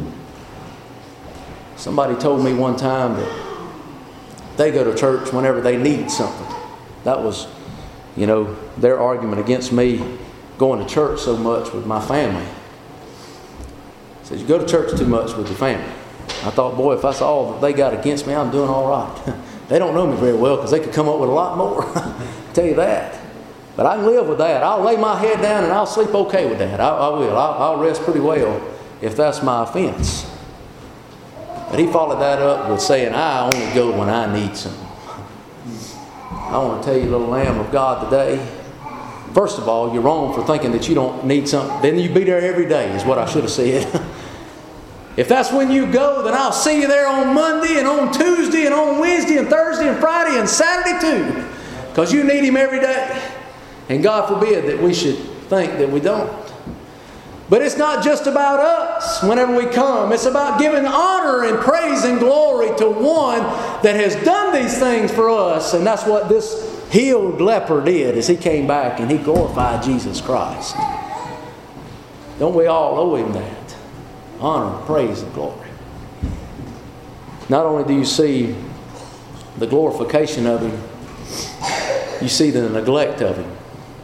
Somebody told me one time that they go to church whenever they need something. That was, you know, their argument against me going to church so much with my family. Says, you go to church too much with your family. I thought, boy, if that's all that they got against me, I'm doing all right. They don't know me very well because they could come up with a lot more. I'll tell you that. But I can live with that. I'll lay my head down and I'll sleep okay with that. I, I will. I'll, I'll rest pretty well if that's my offense. But he followed that up with saying, I only go when I need something. I want to tell you, little Lamb of God, today, first of all, you're wrong for thinking that you don't need something. Then you be there every day is what I should have said. If that's when you go, then I'll see you there on Monday and on Tuesday and on Wednesday and Thursday and Friday and Saturday too. Because you need Him every day. And God forbid that we should think that we don't. But it's not just about us whenever we come. It's about giving honor and praise and glory to one that has done these things for us. And that's what this healed leper did as he came back and he glorified Jesus Christ. Don't we all owe him that? Honor, praise, and glory. Not only do you see the glorification of him, you see the neglect of him.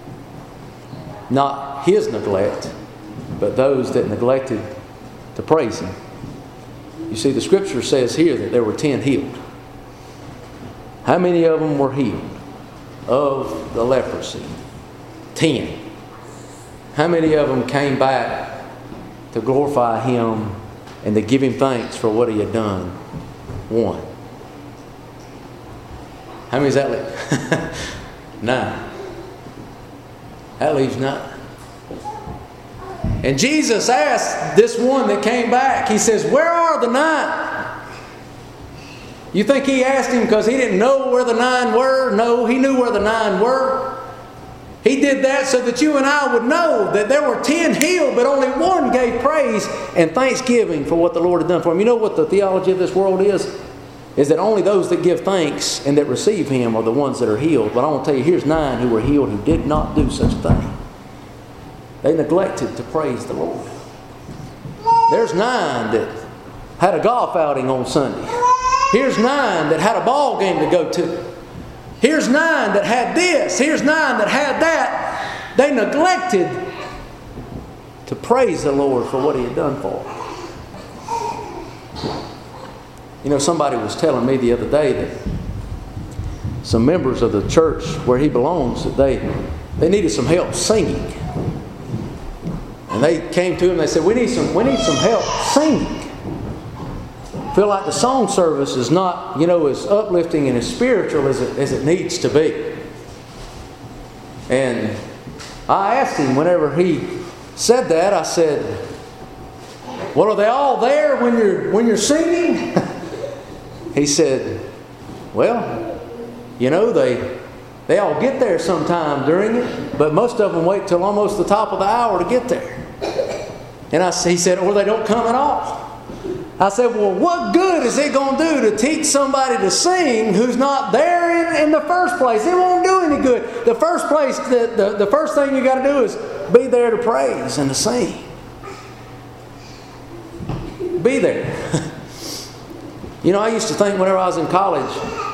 Not his neglect, but those that neglected to praise him. You see, the scripture says here that there were ten healed. How many of them were healed of the leprosy? Ten. How many of them came back to glorify him and to give him thanks for what he had done? One. How many does that leave? Nine. That leaves nine. And Jesus asked this one that came back, he says, where are the nine? You think he asked him because he didn't know where the nine were? No, he knew where the nine were. He did that so that you and I would know that there were ten healed, but only one gave praise and thanksgiving for what the Lord had done for him. You know what the theology of this world is? Is that only those that give thanks and that receive him are the ones that are healed. But I want to tell you, here's nine who were healed who did not do such a thing. They neglected to praise the Lord. There's nine that had a golf outing on Sunday. Here's nine that had a ball game to go to. Here's nine that had this. Here's nine that had that. They neglected to praise the Lord for what he had done for them. You know, somebody was telling me the other day that some members of the church where he belongs, that they, they needed some help singing. And they came to him and they said, we need some, we need some help singing. I feel like the song service is not, you know, as uplifting and as spiritual as it, as it needs to be. And I asked him whenever he said that, I said, well, are they all there when you're, when you're singing? He said, well, you know, they they all get there sometime during it, but most of them wait till almost the top of the hour to get there. And I, he said, or they don't come at all. I said, well, what good is it going to do to teach somebody to sing who's not there in, in the first place? It won't do any good. The first place, the, the, the first thing you got to do is be there to praise and to sing. Be there. You know, I used to think whenever I was in college,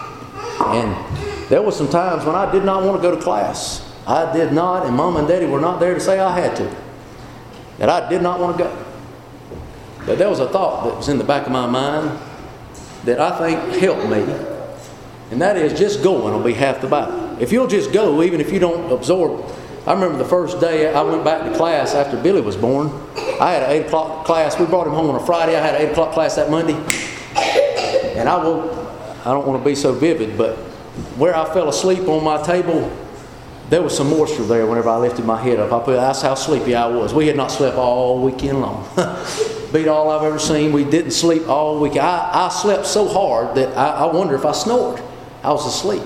and there were some times when I did not want to go to class. I did not, and Mom and Daddy were not there to say I had to. That I did not want to go. But there was a thought that was in the back of my mind that I think helped me. And that is, just going will be half the battle. If you'll just go, even if you don't absorb. I remember the first day I went back to class after Billy was born. I had an eight o'clock class. We brought him home on a Friday. I had an eight o'clock class that Monday. And I woke, I don't want to be so vivid, but where I fell asleep on my table, there was some moisture there whenever I lifted my head up. I put, that's how sleepy I was. We had not slept all weekend long. Beat all I've ever seen. We didn't sleep all weekend. I, I slept so hard that I, I wonder if I snored. I was asleep.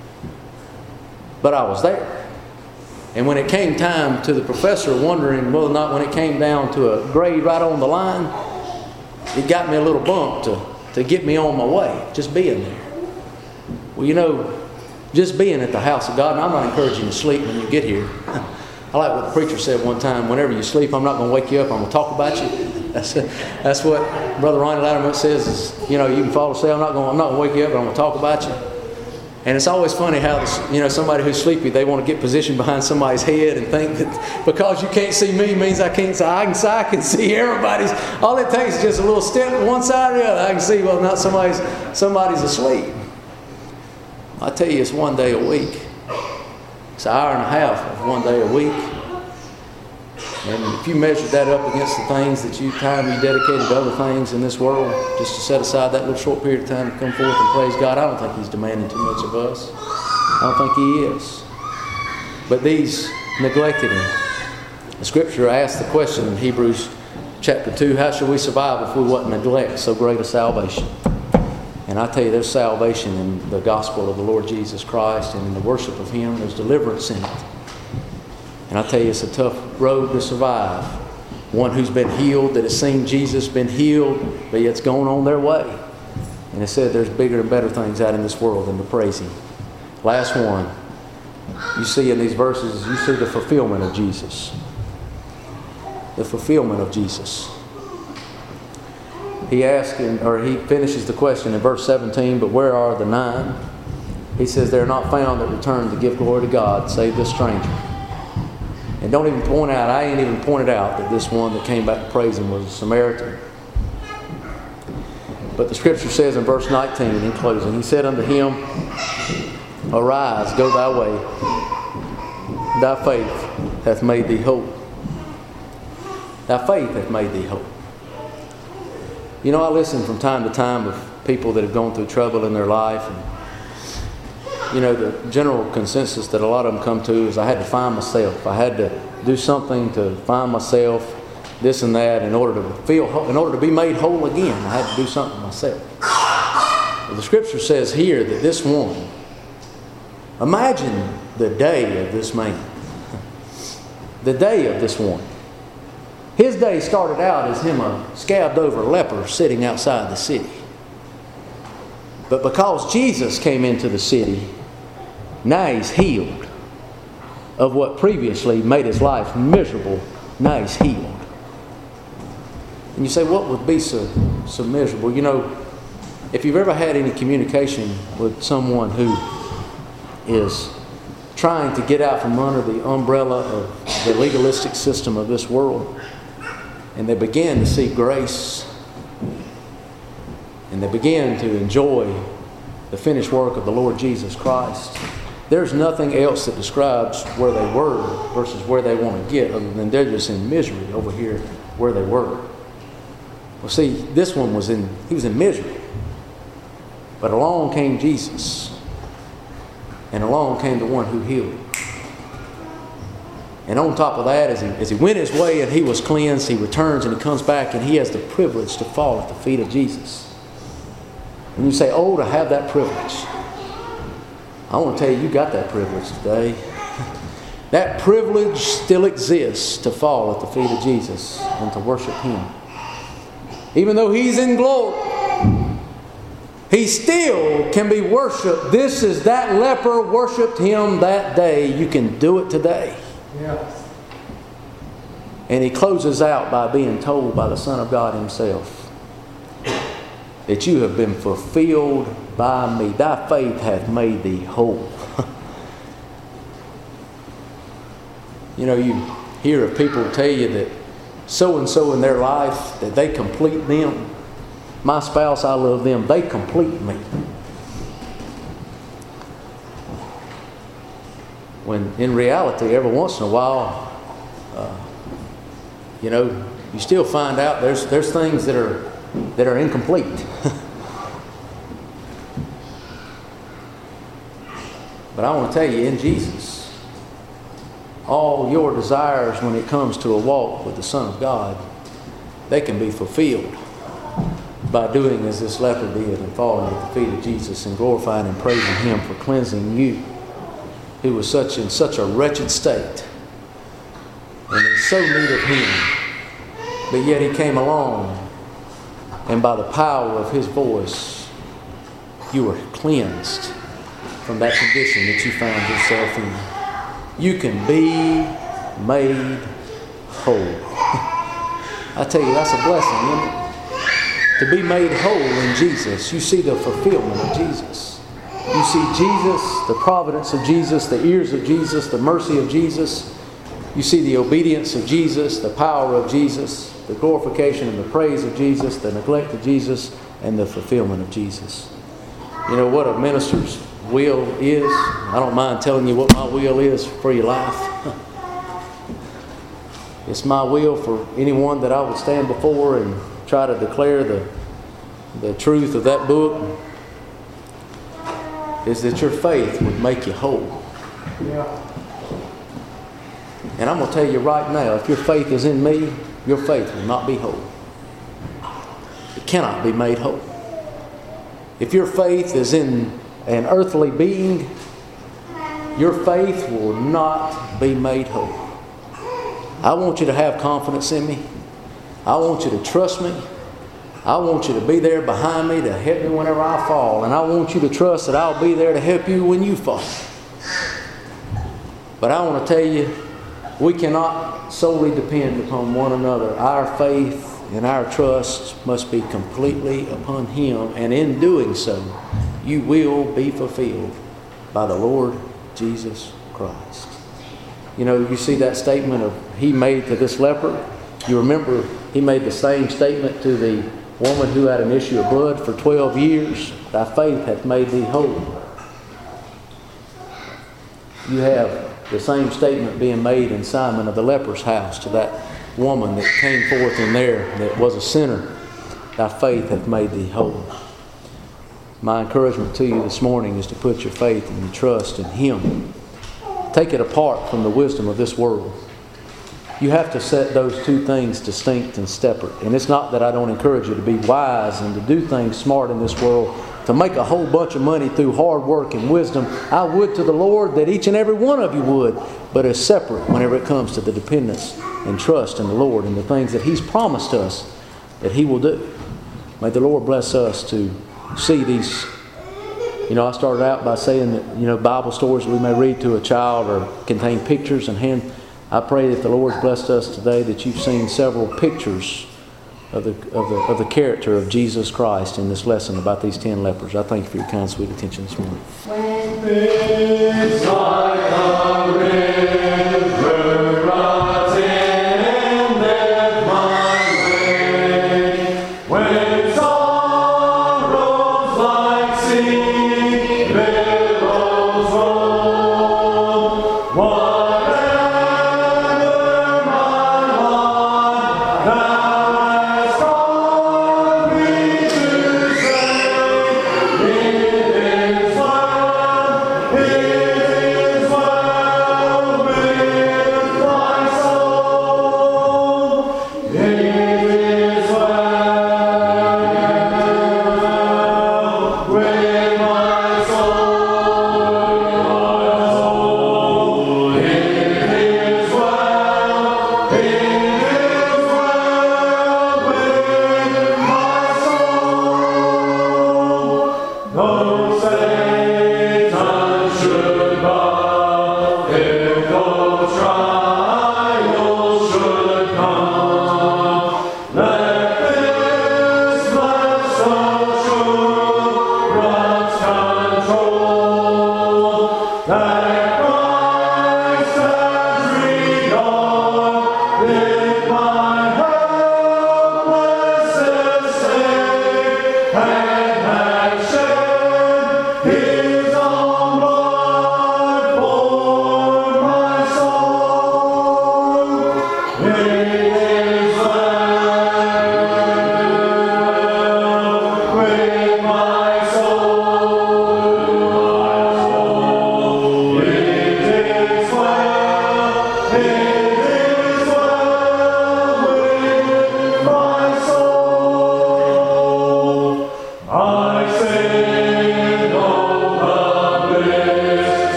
But I was there. And when it came time to the professor wondering whether or not when it came down to a grade right on the line, it got me a little bump to, to get me on my way, just being there. Well, you know, just being at the house of God, and I'm not encouraging you to sleep when you get here. I like what the preacher said one time, whenever you sleep, I'm not going to wake you up, I'm going to talk about you. That's, that's what Brother Ronnie Lattimore says is, you know, you can fall asleep, I'm not going, I'm not going to wake you up, but I'm going to talk about you. And it's always funny how, this, you know, somebody who's sleepy, they want to get positioned behind somebody's head and think that because you can't see me means I can't see. I can see, I can see everybody's. All it takes is just a little step one side or the other. I can see whether or not somebody's, somebody's asleep. I tell you, it's one day a week. It's an hour and a half of one day a week. And if you measure that up against the things that you time you dedicated to other things in this world, just to set aside that little short period of time to come forth and praise God, I don't think He's demanding too much of us. I don't think He is. But these neglected Him. The Scripture asks the question in Hebrews chapter two, how shall we survive if we wouldn't neglect so great a salvation? And I tell you, there's salvation in the gospel of the Lord Jesus Christ, and in the worship of Him, there's deliverance in it. And I tell you, it's a tough road to survive. One who's been healed, that has seen Jesus, been healed, but yet's going on their way. And it said there's bigger and better things out in this world than to praise Him. Last one. You see in these verses, you see the fulfillment of Jesus. The fulfillment of Jesus. He asks, or he finishes the question in verse seventeen, but where are the nine? He says, they're not found that return to give glory to God, save this stranger. And don't even point out, I ain't even pointed out that this one that came back to praise Him was a Samaritan. But the Scripture says in verse nineteen, in closing, He said unto him, arise, go thy way. Thy faith hath made thee whole. Thy faith hath made thee whole. You know, I listen from time to time of people that have gone through trouble in their life. And, you know, the general consensus that a lot of them come to is I had to find myself. I had to do something to find myself, this and that, in order to feel, in order to be made whole again. I had to do something myself. Well, the Scripture says here that this one, imagine the day of this man. The day of this one. His day started out as him a scabbed over leper sitting outside the city. But because Jesus came into the city, now he's healed of what previously made his life miserable. Now he's healed. And you say, what would be so, so miserable? You know, if you've ever had any communication with someone who is trying to get out from under the umbrella of the legalistic system of this world, and they begin to see grace, and they begin to enjoy the finished work of the Lord Jesus Christ, there's nothing else that describes where they were versus where they want to get, other than they're just in misery over here where they were. Well, see, this one was in, he was in misery. But along came Jesus. And along came the one who healed him. And on top of that, as he, as he went his way and he was cleansed, he returns and he comes back and he has the privilege to fall at the feet of Jesus. And you say, oh, to have that privilege. I want to tell you, you got that privilege today. That privilege still exists to fall at the feet of Jesus and to worship Him. Even though He's in glory, He still can be worshipped. This is that leper worshipped Him that day. You can do it today. Yes. And he closes out by being told by the Son of God Himself that you have been fulfilled by me. Thy faith hath made thee whole. You know, you hear of people tell you that so-and-so in their life, that they complete them. My spouse, I love them. They complete me. When in reality, every once in a while, uh, you know, you still find out there's there's things that are that are incomplete. But I want to tell you, in Jesus, all your desires when it comes to a walk with the Son of God, they can be fulfilled by doing as this leper did and falling at the feet of Jesus and glorifying and praising Him for cleansing you, who was such in such a wretched state and in so need of Him. But yet He came along, and by the power of His voice, you were cleansed from that condition that you found yourself in. You can be made whole. I tell you, that's a blessing, isn't it? To be made whole in Jesus. You see the fulfillment of Jesus. You see Jesus, the providence of Jesus, the ears of Jesus, the mercy of Jesus. You see the obedience of Jesus, the power of Jesus, the glorification and the praise of Jesus, the neglect of Jesus, and the fulfillment of Jesus. You know what a minister's will is? I don't mind telling you what my will is for your life. It's my will for anyone that I would stand before and try to declare the, the truth of that book, is that your faith would make you whole. Yeah. And I'm going to tell you right now, if your faith is in me, your faith will not be whole. It cannot be made whole. If your faith is in an earthly being, your faith will not be made whole. I want you to have confidence in me. I want you to trust me. I want you to be there behind me to help me whenever I fall. And I want you to trust that I'll be there to help you when you fall. But I want to tell you, we cannot solely depend upon one another. Our faith and our trust must be completely upon Him. And in doing so, you will be fulfilled by the Lord Jesus Christ. You know, you see that statement of He made to this leper. You remember He made the same statement to the woman who had an issue of blood for twelve years. Thy faith hath made thee whole. You have the same statement being made in Simon of the leper's house to that woman that came forth in there that was a sinner. Thy faith hath made thee whole. My encouragement to you this morning is to put your faith and your trust in Him. Take it apart from the wisdom of this world. You have to set those two things distinct and separate. And it's not that I don't encourage you to be wise and to do things smart in this world, to make a whole bunch of money through hard work and wisdom. I would to the Lord that each and every one of you would. But it's separate whenever it comes to the dependence and trust in the Lord and the things that He's promised us that He will do. May the Lord bless us to see these. You know, I started out by saying that, you know, Bible stories we may read to a child or contain pictures and hand. I pray that the Lord's blessed us today, that you've seen several pictures of the of the of the character of Jesus Christ in this lesson about these ten lepers. I thank you for your kind, sweet attention this morning. When it's like a river runs in my way, when sorrows like sea billows roll, whatever my lot thou hast taught me to say, it is well, it is well with my soul, it is well with my soul, it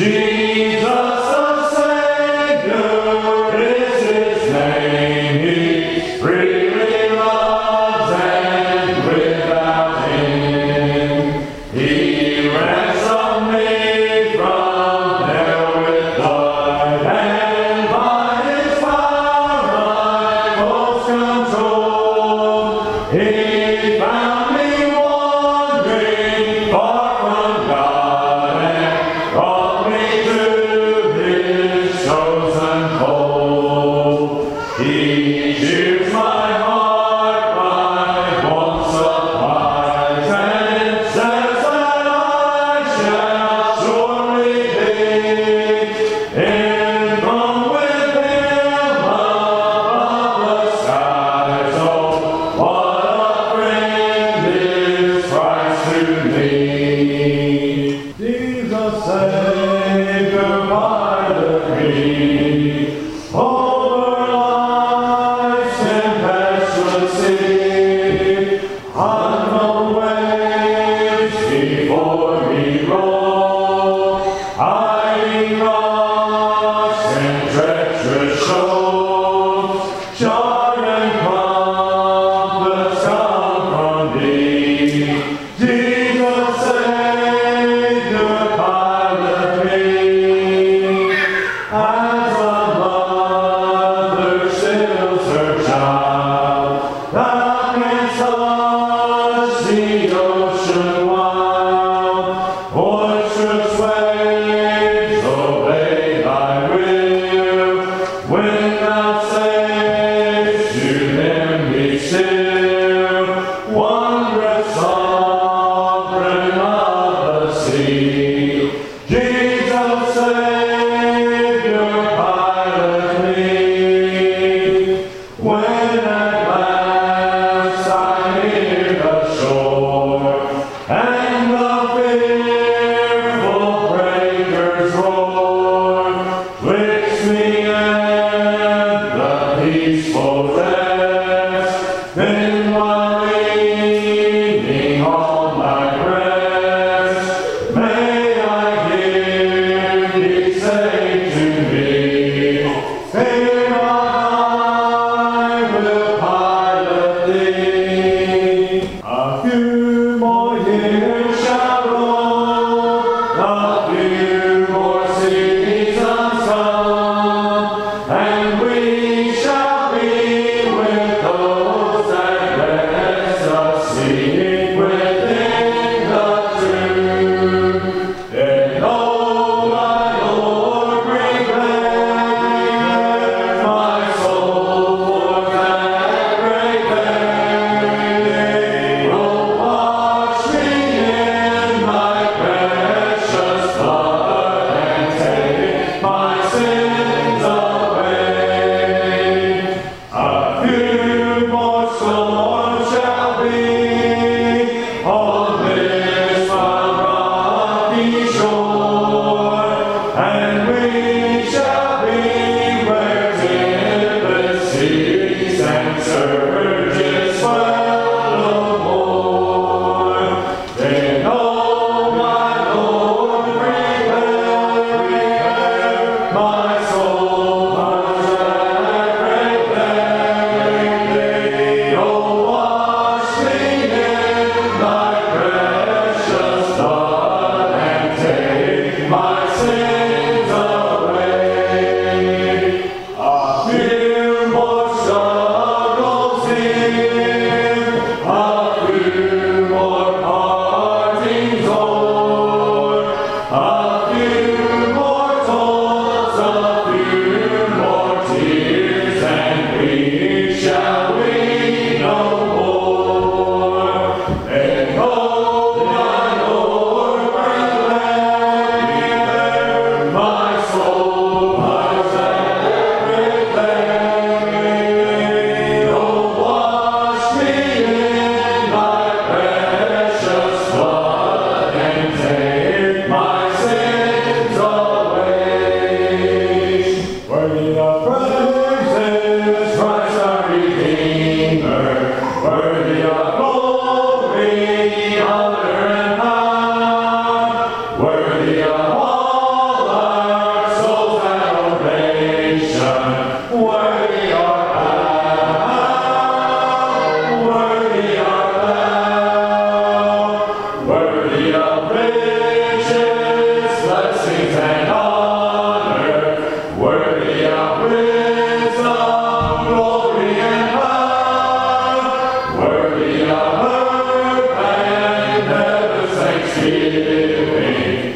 Worthy of all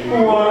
Worthy